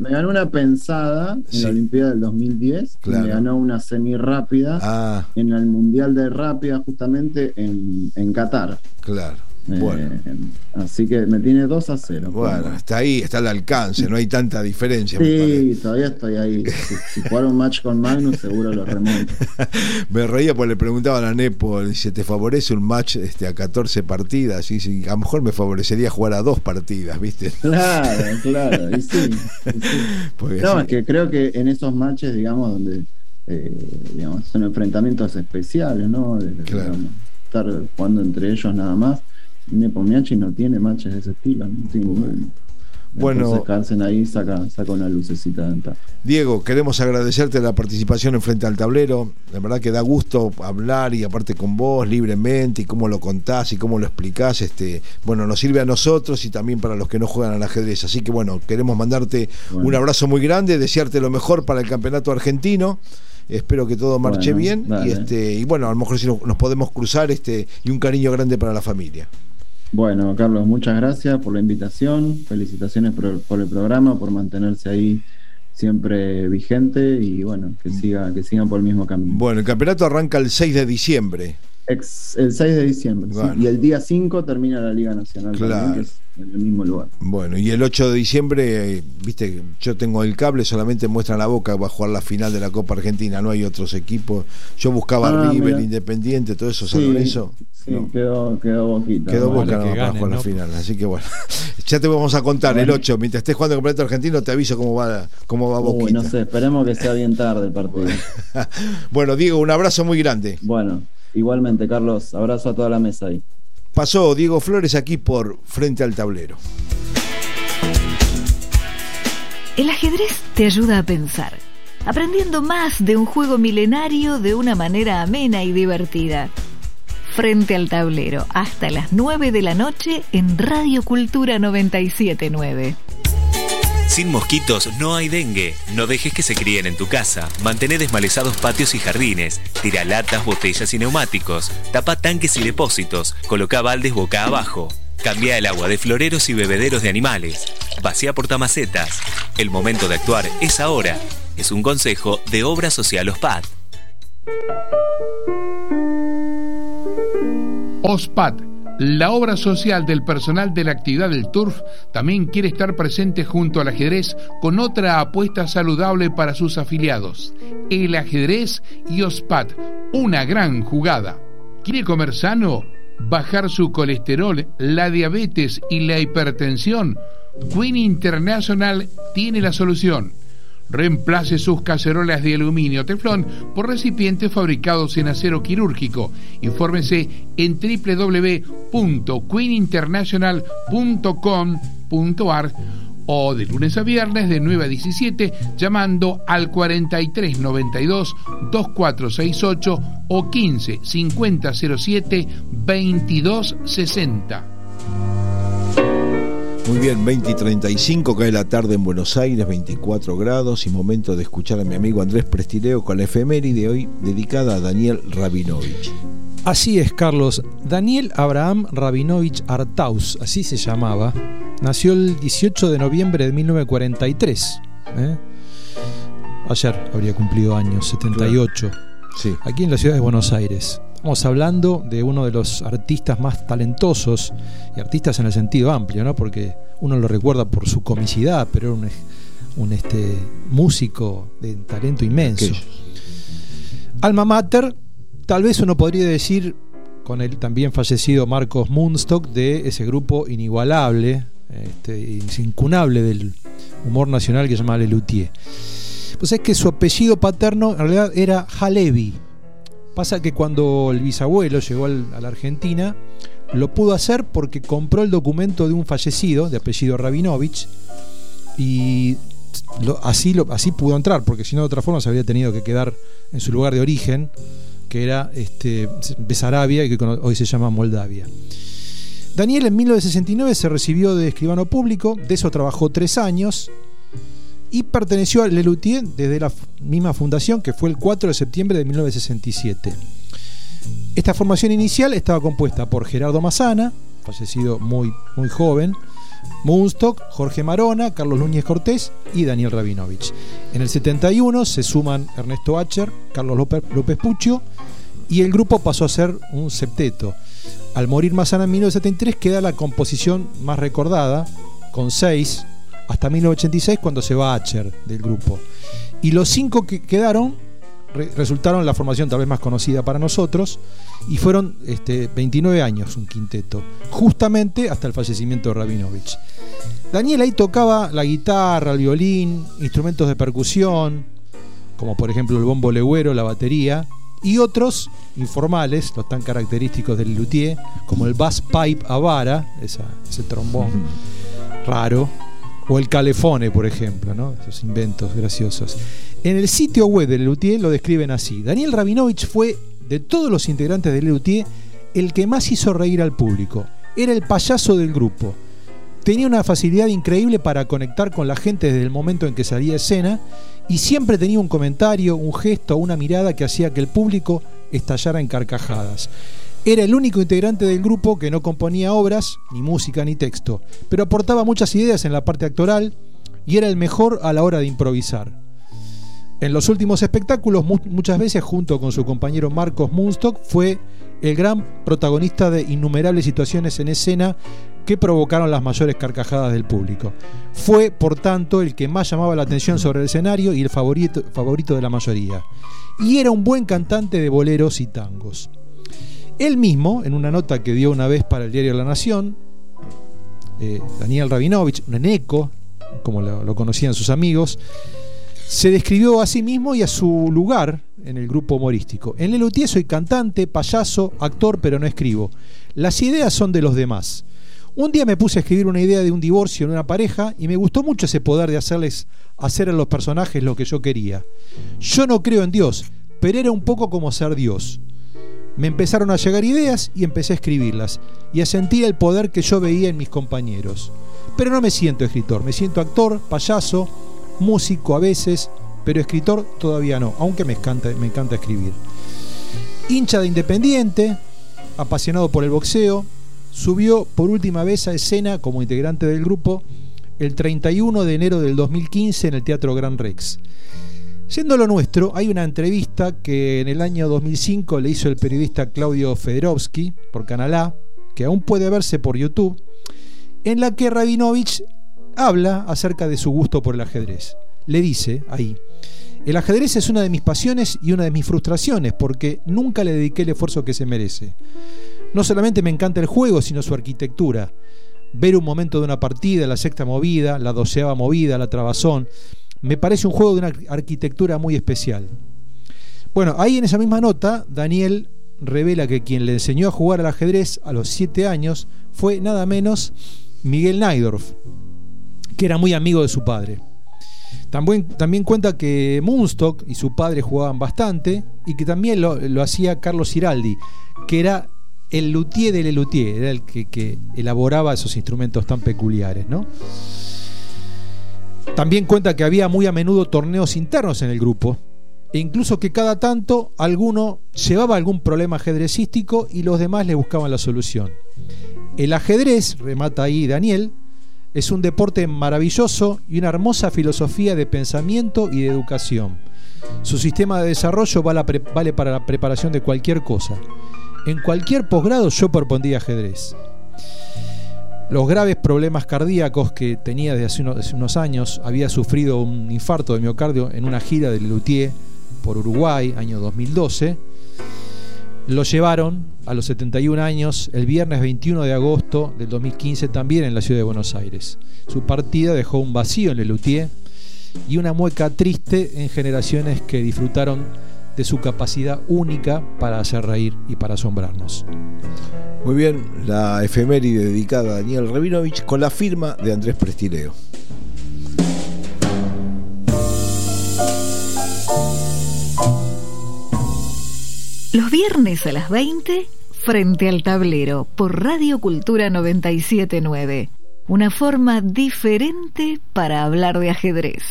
Me ganó una pensada en sí. la Olimpiada del dos mil diez, claro. y me ganó una semi rápida ah. en el Mundial de Rápida, justamente en, en Qatar. Claro. Bueno. Eh, así que me tiene dos a cero. Bueno, bueno, está ahí, está al alcance, no hay tanta diferencia. Sí, todavía estoy ahí. Si, si jugara un match con Magnus, seguro lo remonto. Me reía porque le preguntaban a Nepo, dice, ¿te favorece un match este, a catorce partidas? Y dice, a lo mejor me favorecería jugar a dos partidas, ¿viste? Claro, claro, y sí. Y sí. No, sí. Es que creo que en esos matches, digamos, donde eh, digamos, son enfrentamientos especiales, ¿no? De, claro. digamos, estar jugando entre ellos nada más. Nepo Miachi no tiene matches de ese estilo, no tiene bueno. Bueno, entonces Carlsen ahí saca, saca una lucecita dental. Diego, queremos agradecerte la participación en Frente al Tablero. La verdad que da gusto hablar y aparte con vos libremente y cómo lo contás y cómo lo explicás. Este, bueno, nos sirve a nosotros y también para los que no juegan al ajedrez. Así que bueno, queremos mandarte bueno. un abrazo muy grande, desearte lo mejor para el campeonato argentino. Espero que todo marche bueno, bien dale. y este y bueno, a lo mejor si nos podemos cruzar este y un cariño grande para la familia. Bueno, Carlos, muchas gracias por la invitación, felicitaciones por, por el programa, por mantenerse ahí siempre vigente y bueno, que siga, que sigan por el mismo camino. Bueno, el campeonato arranca el seis de diciembre. Ex, el seis de diciembre, bueno. sí, y el día cinco termina la Liga Nacional, claro. también, que es en el mismo lugar. Bueno, y el ocho de diciembre, eh, viste, yo tengo el cable, solamente muestran la Boca, va a jugar la final de la Copa Argentina, no hay otros equipos. Yo buscaba ah, River, mira. Independiente, todo eso, ¿San Lorenzo? Sí, no. quedó, quedó Boquita. Quedó ¿no? Boca no, no, para jugar ¿no? la final, así que bueno. Ya te vamos a contar bueno. el ocho, mientras estés jugando el campeonato argentino, te aviso cómo va, cómo va Boquita. Uy, no sé, esperemos que sea bien tarde el partido. Bueno, Diego, un abrazo muy grande. Bueno. Igualmente, Carlos, abrazo a toda la mesa ahí. Pasó Diego Flores aquí por Frente al Tablero. El ajedrez te ayuda a pensar, aprendiendo más de un juego milenario de una manera amena y divertida. Frente al Tablero, hasta las nueve de la noche en Radio Cultura noventa y siete punto nueve. Sin mosquitos no hay dengue. No dejes que se críen en tu casa. Mantén desmalezados patios y jardines. Tira latas, botellas y neumáticos. Tapa tanques y depósitos. Coloca baldes boca abajo. Cambia el agua de floreros y bebederos de animales. Vacía portamacetas. El momento de actuar es ahora. Es un consejo de Obra Social OSPAD. OSPAD, la obra social del personal de la actividad del turf, también quiere estar presente junto al ajedrez con otra apuesta saludable para sus afiliados. El ajedrez y OSPAD, una gran jugada. ¿Quiere comer sano? ¿Bajar su colesterol, la diabetes y la hipertensión? Queen International tiene la solución. Reemplace sus cacerolas de aluminio teflón por recipientes fabricados en acero quirúrgico. Infórmese en doble u doble u doble u punto queen international punto com punto a r o de lunes a viernes de nueve a diecisiete llamando al cuarenta y tres noventa y dos veinticuatro sesenta y ocho o quince cincuenta cero siete veintidós sesenta. Muy bien, veinte y treinta y cinco, cae la tarde en Buenos Aires, veinticuatro grados y momento de escuchar a mi amigo Andrés Prestileo con la efeméride de hoy dedicada a Daniel Rabinovich. Así es, Carlos. Daniel Abraham Rabinovich Artaus, así se llamaba, nació el dieciocho de noviembre de mil novecientos cuarenta y tres. ¿eh? Ayer habría cumplido años, setenta y ocho. Sí. Aquí en la ciudad de Buenos Aires. Estamos hablando de uno de los artistas más talentosos, y artistas en el sentido amplio, ¿no? Porque uno lo recuerda por su comicidad, pero era un, un este, músico de talento inmenso. ¿Qué? Alma mater, tal vez uno podría decir, con el también fallecido Marcos Munstock, de ese grupo inigualable, este, incunable del humor nacional que se llama Lelutier. Pues es que su apellido paterno en realidad era Halevi. Pasa que cuando el bisabuelo llegó al, a la Argentina, lo pudo hacer porque compró el documento de un fallecido de apellido Rabinovich y lo, así, lo, así pudo entrar, porque si no de otra forma se habría tenido que quedar en su lugar de origen, que era este, Besarabia, y que hoy se llama Moldavia. Daniel en mil novecientos sesenta y nueve se recibió de escribano público, de eso trabajó tres años y perteneció a Lelutier desde la misma fundación, que fue el cuatro de septiembre de mil novecientos sesenta y siete. Esta formación inicial estaba compuesta por Gerardo Massana, fallecido muy, muy joven, Moonstock, Jorge Marona, Carlos Núñez Cortés y Daniel Rabinovich. En el setenta y uno se suman Ernesto Acher, Carlos López, López Puccio, y el grupo pasó a ser un septeto. Al morir Massana en mil novecientos setenta y tres queda la composición más recordada, con seis, hasta mil novecientos ochenta y seis, cuando se va Acher del grupo. Y los cinco que quedaron re resultaron la formación tal vez más conocida para nosotros, y fueron este, veintinueve años un quinteto, justamente hasta el fallecimiento de Rabinovich. Daniel ahí tocaba la guitarra, el violín, instrumentos de percusión, como por ejemplo el bombo legüero, la batería, y otros informales, los tan característicos del luthier, como el bass pipe a vara, esa, ese trombón raro, o el calefone, por ejemplo, ¿no? Esos inventos graciosos. En el sitio web del luthier lo describen así: Daniel Rabinovich fue, de todos los integrantes del luthier, el que más hizo reír al público. Era el payaso del grupo. Tenía una facilidad increíble para conectar con la gente desde el momento en que salía a escena, y siempre tenía un comentario, un gesto o una mirada que hacía que el público estallara en carcajadas. Era el único integrante del grupo que no componía obras, ni música ni texto, pero aportaba muchas ideas en la parte actoral y era el mejor a la hora de improvisar. En los últimos espectáculos, mu muchas veces junto con su compañero Marcos Moonstock, fue el gran protagonista de innumerables situaciones en escena que provocaron las mayores carcajadas del público. Fue, por tanto, el que más llamaba la atención sobre el escenario y el favorito, favorito de la mayoría. Y era un buen cantante de boleros y tangos. Él mismo, en una nota que dio una vez para el diario La Nación, eh, Daniel Rabinovich, un eneco, como lo, lo conocían sus amigos, se describió a sí mismo y a su lugar en el grupo humorístico. En el luthier soy cantante, payaso, actor, pero no escribo. Las ideas son de los demás. Un día me puse a escribir una idea de un divorcio en una pareja y me gustó mucho ese poder de hacerles hacer a los personajes lo que yo quería. Yo no creo en Dios, pero era un poco como ser Dios. Me empezaron a llegar ideas y empecé a escribirlas y a sentir el poder que yo veía en mis compañeros. Pero no me siento escritor, me siento actor, payaso, músico a veces, pero escritor todavía no, aunque me encanta, me encanta escribir. Hincha de Independiente, apasionado por el boxeo, subió por última vez a escena como integrante del grupo el treinta y uno de enero del dos mil quince en el Teatro Gran Rex. Siendo lo nuestro, hay una entrevista que en el año dos mil cinco le hizo el periodista Claudio Federowski por Canal A, que aún puede verse por YouTube, en la que Rabinovich habla acerca de su gusto por el ajedrez. Le dice ahí: el ajedrez es una de mis pasiones y una de mis frustraciones, porque nunca le dediqué el esfuerzo que se merece. No solamente me encanta el juego, sino su arquitectura. Ver un momento de una partida, la sexta movida, la doceava movida, la trabazón, me parece un juego de una arquitectura muy especial. Bueno, ahí en esa misma nota, Daniel revela que quien le enseñó a jugar al ajedrez a los siete años fue nada menos Miguel Najdorf, que era muy amigo de su padre. También, también cuenta que Moonstock y su padre jugaban bastante y que también lo, lo hacía Carlos Ciraldi, que era el luthier del luthier, era el que, que elaboraba esos instrumentos tan peculiares, ¿no? También cuenta que había muy a menudo torneos internos en el grupo, e incluso que cada tanto alguno llevaba algún problema ajedrecístico y los demás le buscaban la solución. El ajedrez, remata ahí Daniel, es un deporte maravilloso y una hermosa filosofía de pensamiento y de educación. Su sistema de desarrollo vale para la preparación de cualquier cosa. En cualquier posgrado yo propondría ajedrez. Los graves problemas cardíacos que tenía desde hace unos, desde unos años, había sufrido un infarto de miocardio en una gira del luthier por Uruguay, año dos mil doce, lo llevaron a los setenta y un años el viernes veintiuno de agosto del dos mil quince también en la ciudad de Buenos Aires. Su partida dejó un vacío en el luthier y una mueca triste en generaciones que disfrutaron de su capacidad única para hacer reír y para asombrarnos. Muy bien, la efeméride dedicada a Daniel Rabinovich con la firma de Andrés Prestileo. Los viernes a las veinte, Frente al Tablero, por Radio Cultura noventa y siete punto nueve. Una forma diferente para hablar de ajedrez.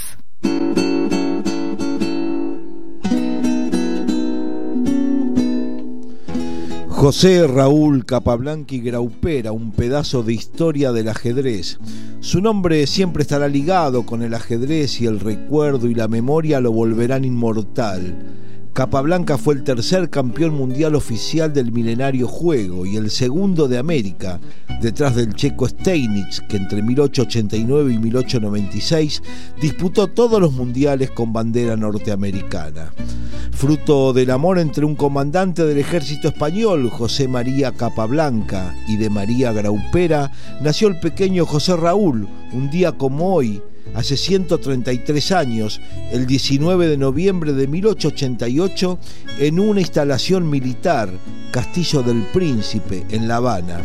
José Raúl Capablanchi Graupera, un pedazo de historia del ajedrez. Su nombre siempre estará ligado con el ajedrez y el recuerdo y la memoria lo volverán inmortal. Capablanca fue el tercer campeón mundial oficial del milenario juego y el segundo de América, detrás del checo Steinitz, que entre mil ochocientos ochenta y nueve y mil ochocientos noventa y seis disputó todos los mundiales con bandera norteamericana. Fruto del amor entre un comandante del ejército español, José María Capablanca, y de María Graupera, nació el pequeño José Raúl, un día como hoy, hace ciento treinta y tres años, el diecinueve de noviembre de mil ochocientos ochenta y ocho, en una instalación militar, Castillo del Príncipe, en La Habana.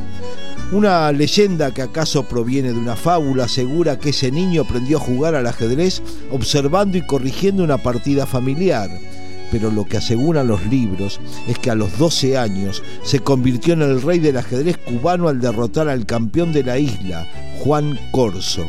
Una leyenda que acaso proviene de una fábula asegura que ese niño aprendió a jugar al ajedrez observando y corrigiendo una partida familiar. Pero lo que aseguran los libros es que a los doce años se convirtió en el rey del ajedrez cubano al derrotar al campeón de la isla, Juan Corso.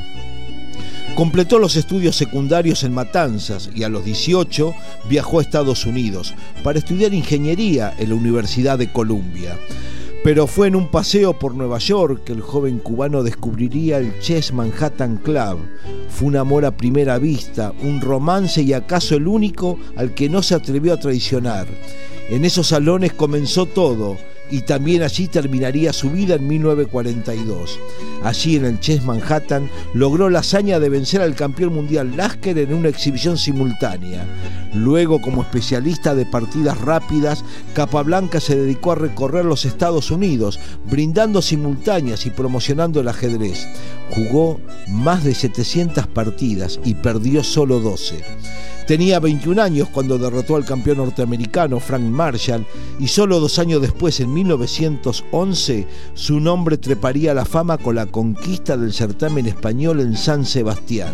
Completó los estudios secundarios en Matanzas y a los dieciocho viajó a Estados Unidos para estudiar ingeniería en la Universidad de Columbia. Pero fue en un paseo por Nueva York que el joven cubano descubriría el Chess Manhattan Club. Fue un amor a primera vista, un romance y acaso el único al que no se atrevió a traicionar. En esos salones comenzó todo, y también allí terminaría su vida en mil novecientos cuarenta y dos. Allí en el Chess Manhattan logró la hazaña de vencer al campeón mundial Lasker en una exhibición simultánea. Luego, como especialista de partidas rápidas, Capablanca se dedicó a recorrer los Estados Unidos, brindando simultáneas y promocionando el ajedrez. Jugó más de setecientas partidas y perdió solo doce. Tenía veintiún años cuando derrotó al campeón norteamericano Frank Marshall y solo dos años después, en mil novecientos once, su nombre treparía a la fama con la conquista del certamen español en San Sebastián.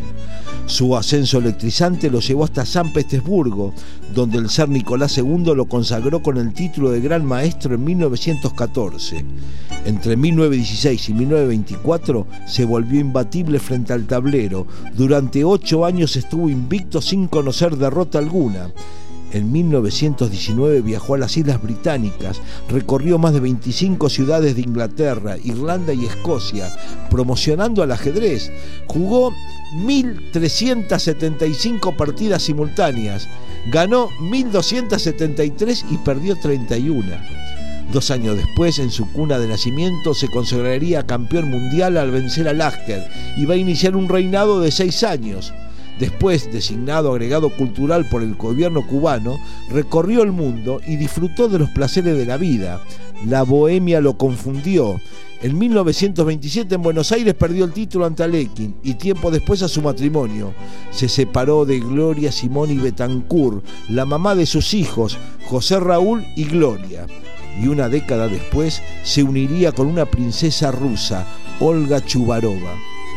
Su ascenso electrizante lo llevó hasta San Petersburgo, donde el zar Nicolás segundo lo consagró con el título de Gran Maestro en mil novecientos catorce. Entre mil novecientos dieciséis y mil novecientos veinticuatro se volvió imbatible frente al tablero. Durante ocho años estuvo invicto sin conocer derrota alguna. En mil novecientos diecinueve viajó a las Islas Británicas, recorrió más de veinticinco ciudades de Inglaterra, Irlanda y Escocia, promocionando al ajedrez. Jugó mil trescientas setenta y cinco partidas simultáneas, ganó mil doscientas setenta y tres y perdió treinta y una. Dos años después, en su cuna de nacimiento, se consagraría campeón mundial al vencer a Lasker y va a iniciar un reinado de seis años. Después, designado agregado cultural por el gobierno cubano, recorrió el mundo y disfrutó de los placeres de la vida. La bohemia lo confundió. En mil novecientos veintisiete en Buenos Aires perdió el título ante Alekhine y tiempo después a su matrimonio. Se separó de Gloria Simoni Betancourt, la mamá de sus hijos, José Raúl y Gloria. Y una década después se uniría con una princesa rusa, Olga Chubarova.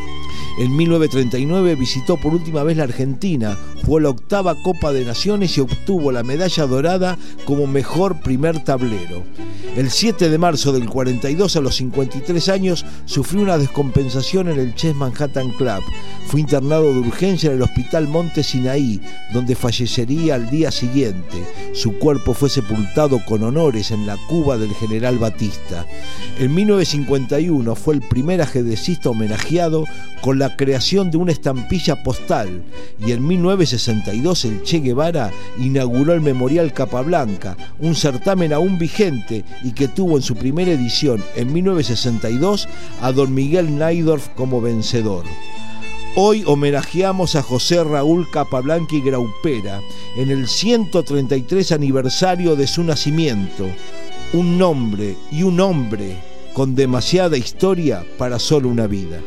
En mil novecientos treinta y nueve visitó por última vez la Argentina, jugó la octava Copa de Naciones y obtuvo la medalla dorada como mejor primer tablero. El siete de marzo del cuarenta y dos, a los cincuenta y tres años, sufrió una descompensación en el Chess Manhattan Club. Fue internado de urgencia en el Hospital Monte Sinaí, donde fallecería al día siguiente. Su cuerpo fue sepultado con honores en la Cuba del general Batista. En mil novecientos cincuenta y uno fue el primer ajedrecista homenajeado con la creación de una estampilla postal, y en mil novecientos sesenta y dos el Che Guevara inauguró el Memorial Capablanca, un certamen aún vigente y que tuvo en su primera edición en mil novecientos sesenta y dos a don Miguel Najdorf como vencedor. Hoy homenajeamos a José Raúl Capablanchi Graupera en el ciento treinta y tres aniversario de su nacimiento. Un nombre y un hombre con demasiada historia para solo una vida.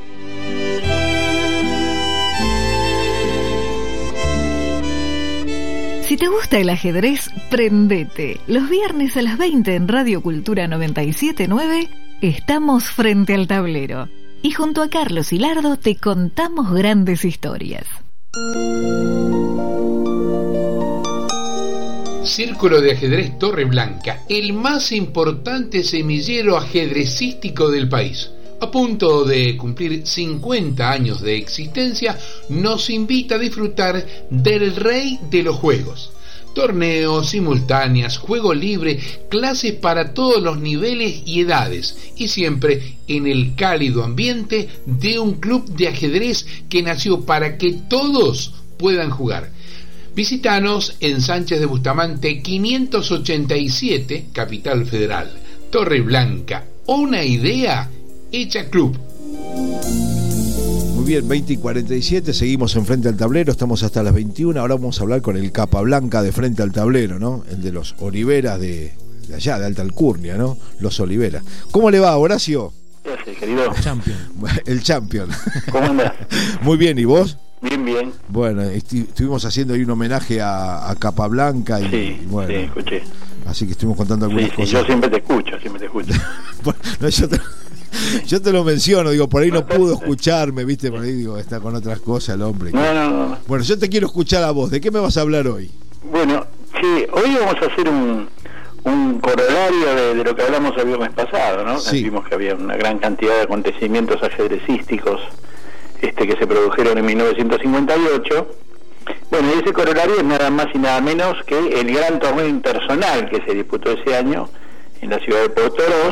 Si te gusta el ajedrez, prendete. Los viernes a las veinte en Radio Cultura noventa y siete punto nueve estamos frente al tablero. Y junto a Carlos Hilardo te contamos grandes historias. Círculo de Ajedrez Torreblanca, el más importante semillero ajedrecístico del país. A punto de cumplir cincuenta años de existencia, nos invita a disfrutar del rey de los juegos. Torneos, simultáneas, juego libre, clases para todos los niveles y edades, y siempre en el cálido ambiente de un club de ajedrez que nació para que todos puedan jugar. Visítanos en Sánchez de Bustamante quinientos ochenta y siete, Capital Federal, Torre Blanca. Una idea hecha club. Muy bien, veinte y cuarenta y siete, seguimos en Frente al Tablero, estamos hasta las veintiuna. Ahora vamos a hablar con el Capablanca de Frente al Tablero, ¿no? El de los Oliveras de, de allá, de Alta Alcurnia, ¿no? Los Oliveras. ¿Cómo le va, Horacio? Gracias, querido. Champion. El Champion. ¿Cómo andás? Muy bien, ¿y vos? Bien, bien. Bueno, esti- estuvimos haciendo ahí un homenaje a, a Capablanca y, Sí, y bueno, sí, escuché. así que estuvimos contando algunas Sí, sí, cosas. yo siempre te escucho, siempre te escucho. Bueno, no, yo, te, yo te lo menciono, digo, por ahí no pudo escucharme, viste, por ahí digo, está con otras cosas el hombre. No, no, no, no. Bueno, yo te quiero escuchar a vos, ¿de qué me vas a hablar hoy? Bueno, sí, hoy vamos a hacer un, un corolario de, de lo que hablamos el viernes pasado, ¿no? Sí. Vimos que había una gran cantidad de acontecimientos ajedrecísticos este, que se produjeron en mil novecientos cincuenta y ocho. Bueno, y ese corolario es nada más y nada menos que el gran torneo impersonal que se disputó ese año en la ciudad de Portoroz,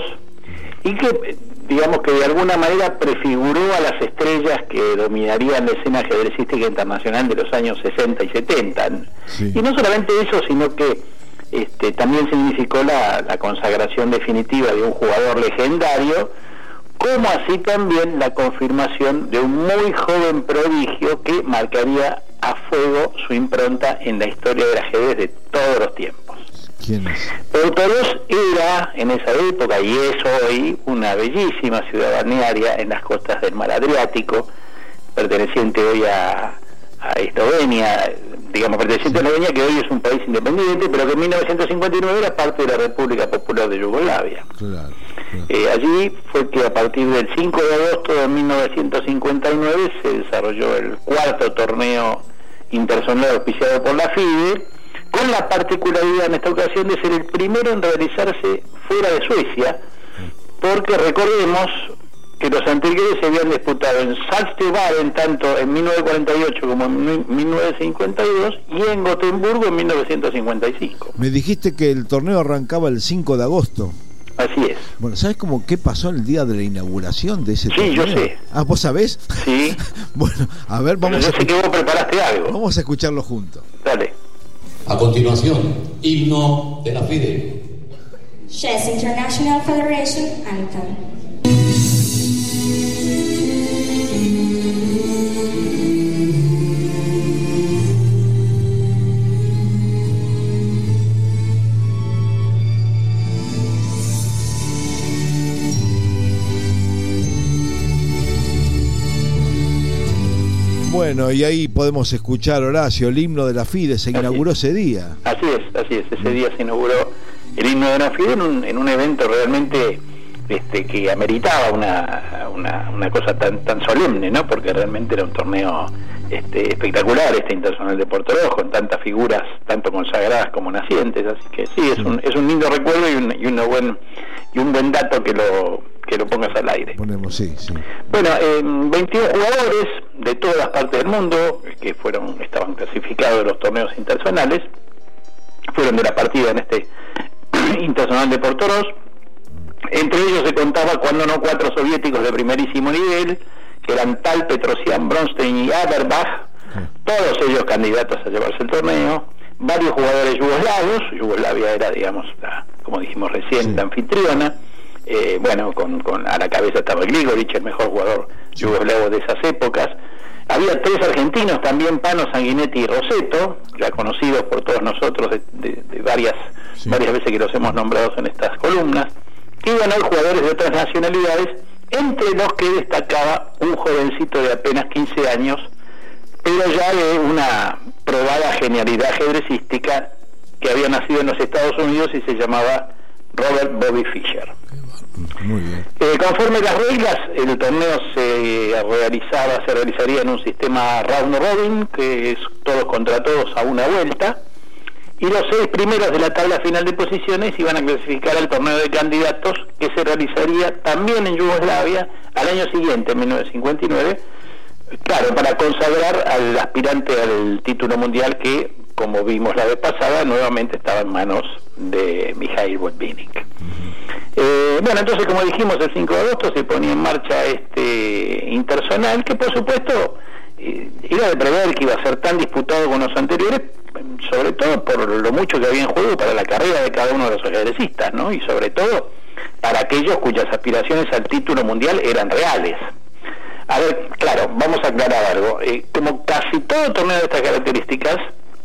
y que, digamos que de alguna manera prefiguró a las estrellas que dominarían la escena ajedrecística internacional de los años sesenta y setenta. Sí. Y no solamente eso, sino que este, también significó la, la consagración definitiva de un jugador legendario, como así también la confirmación de un muy joven prodigio que marcaría a fuego su impronta en la historia del ajedrez de todos los tiempos. ¿Quién es? Portoroz era en esa época, y es hoy, una bellísima ciudad balnearia en las costas del mar Adriático, perteneciente hoy a, a Eslovenia, digamos perteneciente a Eslovenia, que hoy es un país independiente, pero que en mil novecientos cincuenta y nueve era parte de la República Popular de Yugoslavia. Claro, claro. Eh, allí fue que a partir del cinco de agosto de mil novecientos cincuenta y nueve se desarrolló el cuarto torneo impersonal auspiciado por la FIDE, con la particularidad en esta ocasión de ser el primero en realizarse fuera de Suecia, porque recordemos que los anteriores se habían disputado en Salzburg tanto en mil novecientos cuarenta y ocho como en mil novecientos cincuenta y dos y en Gotemburgo en mil novecientos cincuenta y cinco. Me dijiste que el torneo arrancaba el cinco de agosto. Así es. Bueno, ¿sabes cómo qué pasó el día de la inauguración de ese Sí, torneo? yo sé. Ah, ¿vos sabés? Sí. Bueno, a ver, Pero vamos yo a sé que vos preparaste algo. vamos a escucharlo juntos. Dale. A continuación, himno de la FIDE. Chess International Federation Anthem. Bueno, y ahí podemos escuchar, Horacio, el himno de la FIDE, se inauguró ese día. Así es, así es. Ese día se inauguró el himno de la FIDE en un, en un evento realmente este, que ameritaba una, una, una cosa tan tan solemne, ¿no? Porque realmente era un torneo este, espectacular, este Internacional de Portoroz, con tantas figuras, tanto consagradas como nacientes. Así que sí, es un, es un lindo recuerdo y un, y una buen, y un buen dato que lo que lo pongas al aire. Ponemos, sí, sí. Bueno, eh, veintiún jugadores de todas las partes del mundo que fueron estaban clasificados en los torneos internacionales fueron de la partida en este Internacional de Portoroz. Entre ellos se contaba, cuando no, cuatro soviéticos de primerísimo nivel, que eran Tal, Petrosian, Bronstein y Aberbach, todos ellos candidatos a llevarse el torneo. Varios jugadores yugoslavos, Yugoslavia era, digamos, la, como dijimos recién, sí, la anfitriona. Eh, bueno, con, con a la cabeza estaba Grigorich, el mejor jugador yugoslavo de esas épocas. Había tres argentinos también, Pano, Sanguinetti y Roseto, ya conocidos por todos nosotros de, de, de varias sí. varias veces que los hemos nombrado en estas columnas. Y bueno, jugadores de otras nacionalidades, entre los que destacaba un jovencito de apenas quince años, pero ya de una probada genialidad ajedrecística, que había nacido en los Estados Unidos y se llamaba Robert Bobby Fischer. Muy bien. Eh, conforme las reglas, el torneo se realizaba, se realizaría en un sistema round robin, que es todos contra todos a una vuelta, y los seis primeros de la tabla final de posiciones iban a clasificar al torneo de candidatos, que se realizaría también en Yugoslavia al año siguiente, en mil novecientos cincuenta y nueve, claro, para consagrar al aspirante al título mundial que como vimos la vez pasada, nuevamente estaba en manos de Mikhail Botvinnik. Uh-huh. eh, bueno, entonces, como dijimos, el cinco de agosto se ponía en marcha este interzonal, que por supuesto eh, era de prever que iba a ser tan disputado como los anteriores, sobre todo por lo mucho que había en juego para la carrera de cada uno de los ajedrecistas, ¿no? Y sobre todo para aquellos cuyas aspiraciones al título mundial eran reales. A ver, claro, vamos a aclarar algo. Eh, como casi todo torneo de estas características,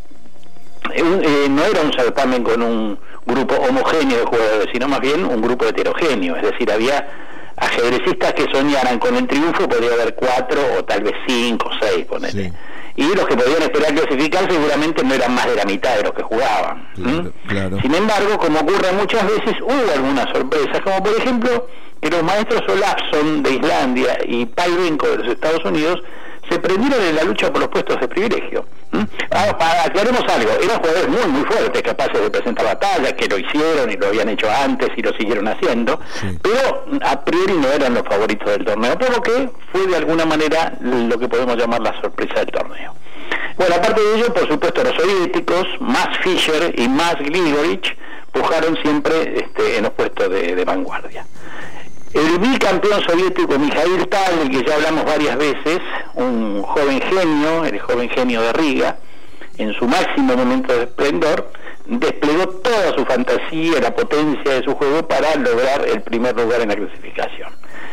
eh, eh, no era un certamen con un grupo homogéneo de jugadores, sino más bien un grupo heterogéneo. Es decir, había ajedrecistas que soñaran con el triunfo, podría haber cuatro o tal vez cinco o seis, ponele. Sí. Y los que podían esperar clasificar seguramente no eran más de la mitad de los que jugaban. Claro, ¿Mm? claro. Sin embargo, como ocurre muchas veces, hubo algunas sorpresas, como por ejemplo que los maestros Olafsson de Islandia y Paivenko de los Estados Unidos se prendieron en la lucha por los puestos de privilegio. ¿Mm? Ah, para, aclaremos algo, eran jugadores muy muy fuertes, capaces de presentar batallas, que lo hicieron y lo habían hecho antes y lo siguieron haciendo, sí. Pero a priori no eran los favoritos del torneo, por lo que fue de alguna manera lo que podemos llamar la sorpresa del torneo. Bueno, aparte de ello, por supuesto, los soviéticos, más Fischer y más Grigorich, pujaron siempre este, en los puestos de, de vanguardia. El bicampeón soviético Mikhail Tal, del que ya hablamos varias veces, un joven genio, el joven genio de Riga, en su máximo momento de esplendor, desplegó toda su fantasía y la potencia de su juego para lograr el primer lugar en la clasificación.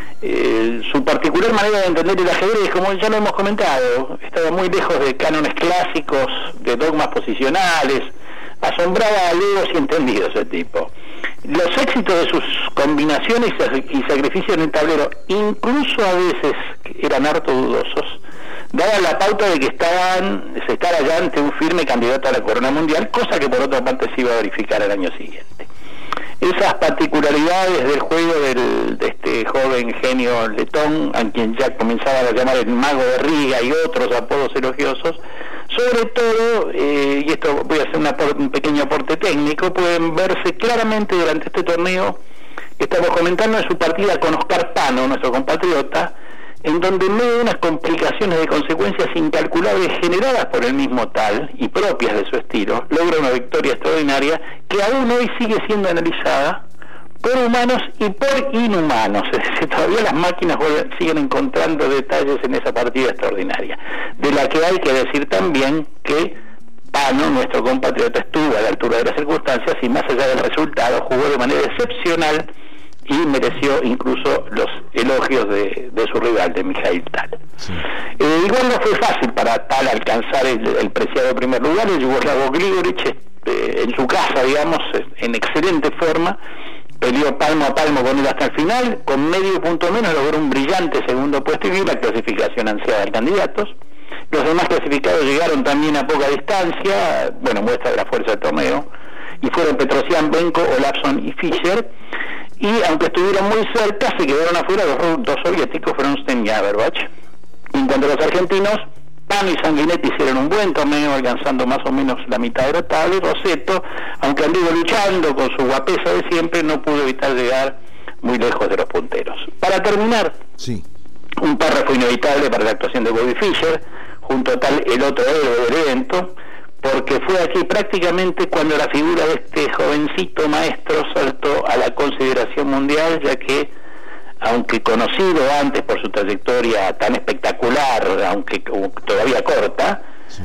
Eh, su particular manera de entender el ajedrez, como ya lo hemos comentado, estaba muy lejos de cánones clásicos, de dogmas posicionales, asombraba a legos y entendidos el tipo. Los éxitos de sus combinaciones y sacrificios en el tablero, incluso a veces eran harto dudosos, daban la pauta de que estaban se estaba ya ante un firme candidato a la corona mundial, cosa que por otra parte se iba a verificar el año siguiente. Esas particularidades del juego del, de este joven genio letón, a quien ya comenzaban a llamar el mago de Riga y otros apodos elogiosos, sobre todo, eh, y esto voy a hacer una, un pequeño aporte técnico, pueden verse claramente durante este torneo que estamos comentando en su partida con Oscar Pano, nuestro compatriota, en donde en medio de unas complicaciones de consecuencias incalculables generadas por el mismo Tal y propias de su estilo, logra una victoria extraordinaria que aún hoy sigue siendo analizada por humanos y por inhumanos. Es decir, todavía las máquinas siguen encontrando detalles en esa partida extraordinaria, de la que hay que decir también que Pano, nuestro compatriota, estuvo a la altura de las circunstancias y más allá del resultado jugó de manera excepcional y mereció incluso los elogios de, de su rival, de Mikhail Tal. Sí. Eh, igual no fue fácil para Tal alcanzar el, el preciado primer lugar. El yugoslavo Grigorich, eh, en su casa, digamos, en excelente forma, peleó palmo a palmo con él hasta el final, con medio punto menos logró un brillante segundo puesto y la clasificación ansiada de candidatos. Los demás clasificados llegaron también a poca distancia, bueno, muestra de la fuerza del torneo, y fueron Petrosian, Benko, Olafsson y Fischer. Y aunque estuvieron muy cerca, se quedaron afuera los dos soviéticos, Fronstein y Averbach. En cuanto a los argentinos, Pano y Sanguinetti hicieron un buen torneo, alcanzando más o menos la mitad de la tabla, y Rossetto, aunque anduvo luchando con su guapesa de siempre, no pudo evitar llegar muy lejos de los punteros. Para terminar, sí. un párrafo inevitable para la actuación de Bobby Fischer, junto a Tal el otro héroe del evento, porque fue aquí prácticamente cuando la figura de este jovencito maestro saltó a la consideración mundial, ya que, aunque conocido antes por su trayectoria tan espectacular, aunque todavía corta, sí.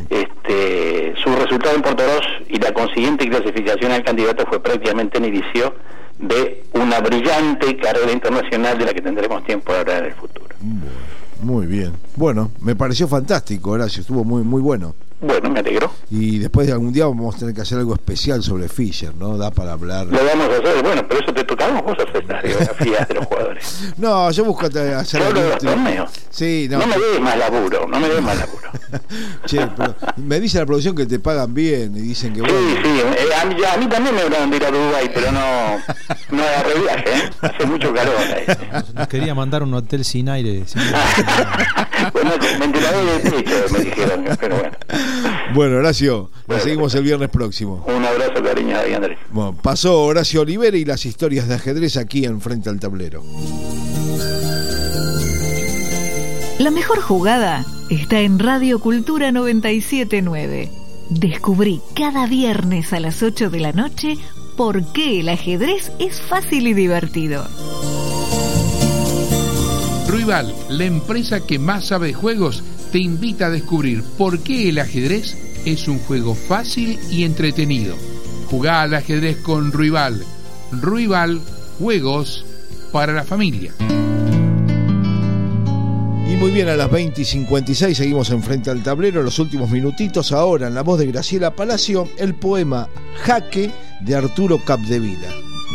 este, su resultado en Portoroz y la consiguiente clasificación al candidato fue prácticamente el inicio de una brillante carrera internacional de la que tendremos tiempo de hablar en el futuro. Muy bien. Bueno, me pareció fantástico, Horacio, estuvo muy muy bueno. Bueno, me alegro. Y después de algún día vamos a tener que hacer algo especial sobre Fischer, ¿no? Da para hablar. Lo vamos a hacer, bueno, pero eso te tocamos vos hacer las biografías de los jugadores. No, yo busco hacer algo. Los torneos. Sí, no. No me des más laburo, no me des más laburo. Che, pero me dice la producción que te pagan bien y dicen que sí, bueno. Sí, sí, eh, a, mí, a mí también me hablaron de ir a Dubái, pero no, no agarré viaje, ¿eh? Hace mucho calor ahí. Nos quería mandar un hotel sin aire. Sin bueno, ventilador de techo, me dijeron, pero bueno. Bueno, Horacio, nos seguimos el viernes próximo. Un abrazo, cariño, de Andrés. Bueno, pasó Horacio Olivera y las historias de ajedrez aquí en Frente al Tablero. La mejor jugada está en Radio Cultura noventa y siete punto nueve. Descubrí cada viernes a las ocho de la noche por qué el ajedrez es fácil y divertido. Ruibal, la empresa que más sabe de juegos, te invita a descubrir por qué el ajedrez es un juego fácil y entretenido. Jugá al ajedrez con Ruibal. Ruibal, juegos para la familia. Y muy bien, a las veinte y cincuenta y seis seguimos en Frente al Tablero, los últimos minutitos. Ahora, en la voz de Graciela Palacio, el poema Jaque de Arturo Capdevila.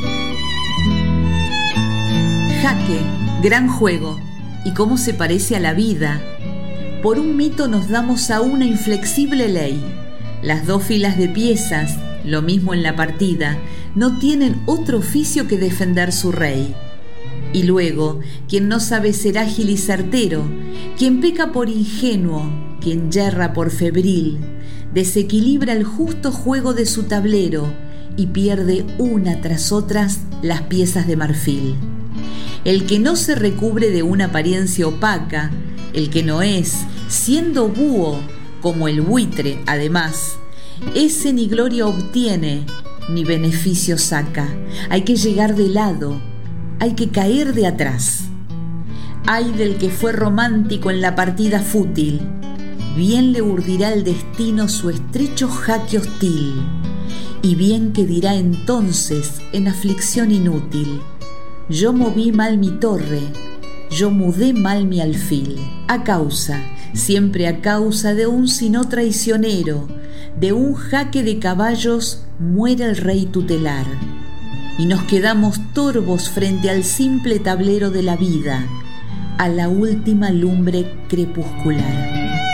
Jaque, gran juego, y cómo se parece a la vida. Por un mito nos damos a una inflexible ley. Las dos filas de piezas, lo mismo en la partida, no tienen otro oficio que defender su rey. Y luego, quien no sabe ser ágil y certero, quien peca por ingenuo, quien yerra por febril, desequilibra el justo juego de su tablero y pierde una tras otras las piezas de marfil. El que no se recubre de una apariencia opaca, el que no es, siendo búho, como el buitre, además, ese ni gloria obtiene, ni beneficio saca. Hay que llegar de lado, hay que caer de atrás. Ay del que fue romántico en la partida fútil, bien le urdirá el destino su estrecho jaque hostil, y bien que dirá entonces en aflicción inútil: yo moví mal mi torre, yo mudé mal mi alfil. A causa, siempre a causa de un sino traicionero, de un jaque de caballos muere el rey tutelar. Y nos quedamos torvos frente al simple tablero de la vida, a la última lumbre crepuscular.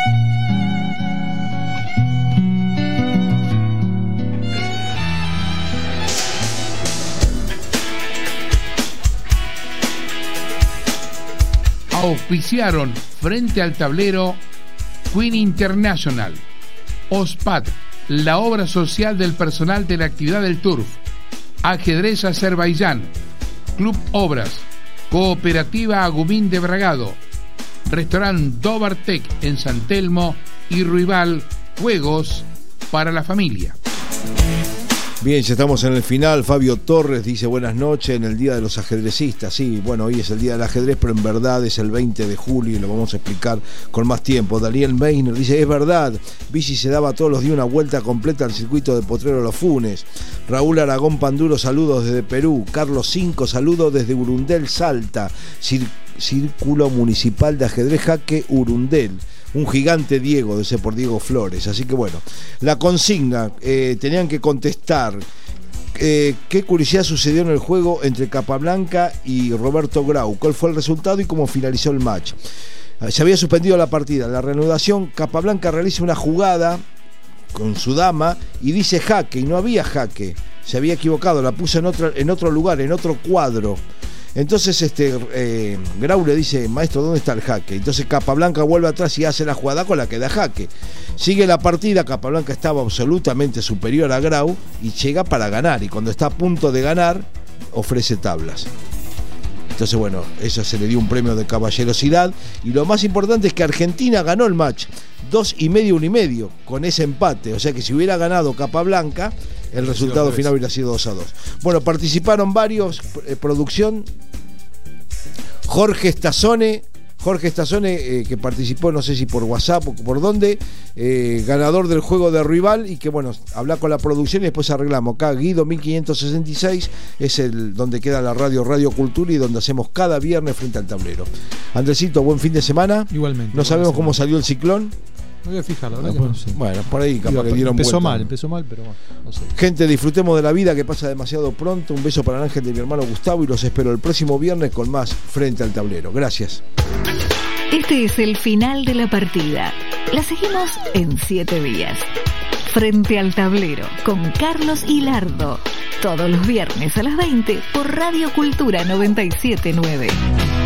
Auspiciaron Frente al Tablero Queen International, OSPAD, la obra social del personal de la actividad del Turf, Ajedrez Azerbaiyán, Club Obras, Cooperativa Agumín de Bragado, Restaurant Dobartec en San Telmo y Ruibal, juegos para la familia. Bien, ya estamos en el final. Fabio Torres dice buenas noches en el Día de los Ajedrecistas. Sí, bueno, hoy es el Día del Ajedrez, pero en verdad es el veinte de julio y lo vamos a explicar con más tiempo. Daniel Meiner dice, es verdad, Bici se daba todos los días una vuelta completa al circuito de Potrero Los Funes. Raúl Aragón Panduro, saludos desde Perú. Carlos Cinco, saludos desde Urundel, Salta. Cir- Círculo Municipal de Ajedrez Jaque Urundel. Un gigante Diego, dice por Diego Flores. Así que bueno, la consigna, eh, tenían que contestar eh, qué curiosidad sucedió en el juego entre Capablanca y Roberto Grau, cuál fue el resultado y cómo finalizó el match. Se había suspendido la partida. En la reanudación, Capablanca realiza una jugada con su dama y dice jaque, y no había jaque, se había equivocado, la puso en otro, en otro lugar, en otro cuadro. Entonces este eh, Grau le dice, maestro, ¿dónde está el jaque? Entonces Capablanca vuelve atrás y hace la jugada con la que da jaque. Sigue la partida, Capablanca estaba absolutamente superior a Grau y llega para ganar, y cuando está a punto de ganar ofrece tablas. Entonces bueno, eso se le dio un premio de caballerosidad, y lo más importante es que Argentina ganó el match dos y medio, uno y medio, con ese empate. O sea que si hubiera ganado Capablanca, el resultado final hubiera sido dos a dos. Bueno, participaron varios, eh, producción, Jorge Stazone, Jorge Stazone, eh, que participó, no sé si por WhatsApp o por dónde, eh, ganador del juego de Ruibal, y que bueno, habla con la producción y después arreglamos. Acá Guido mil quinientos sesenta y seis es el donde queda la radio Radio Cultura y donde hacemos cada viernes Frente al Tablero. Andresito, buen fin de semana. Igualmente. No sabemos cómo salió el ciclón. Me voy a fijar, la verdad no, que no sé. Bueno, por ahí capaz Iba, que dieron empezó vuelta. mal, empezó mal, pero bueno, no sé. Gente, disfrutemos de la vida, que pasa demasiado pronto. Un beso para el ángel de mi hermano Gustavo y los espero el próximo viernes con más Frente al Tablero. Gracias. Este es el final de la partida. La seguimos en siete días. Frente al Tablero con Carlos Hilardo. Todos los viernes a las veinte por Radio Cultura noventa y siete punto nueve.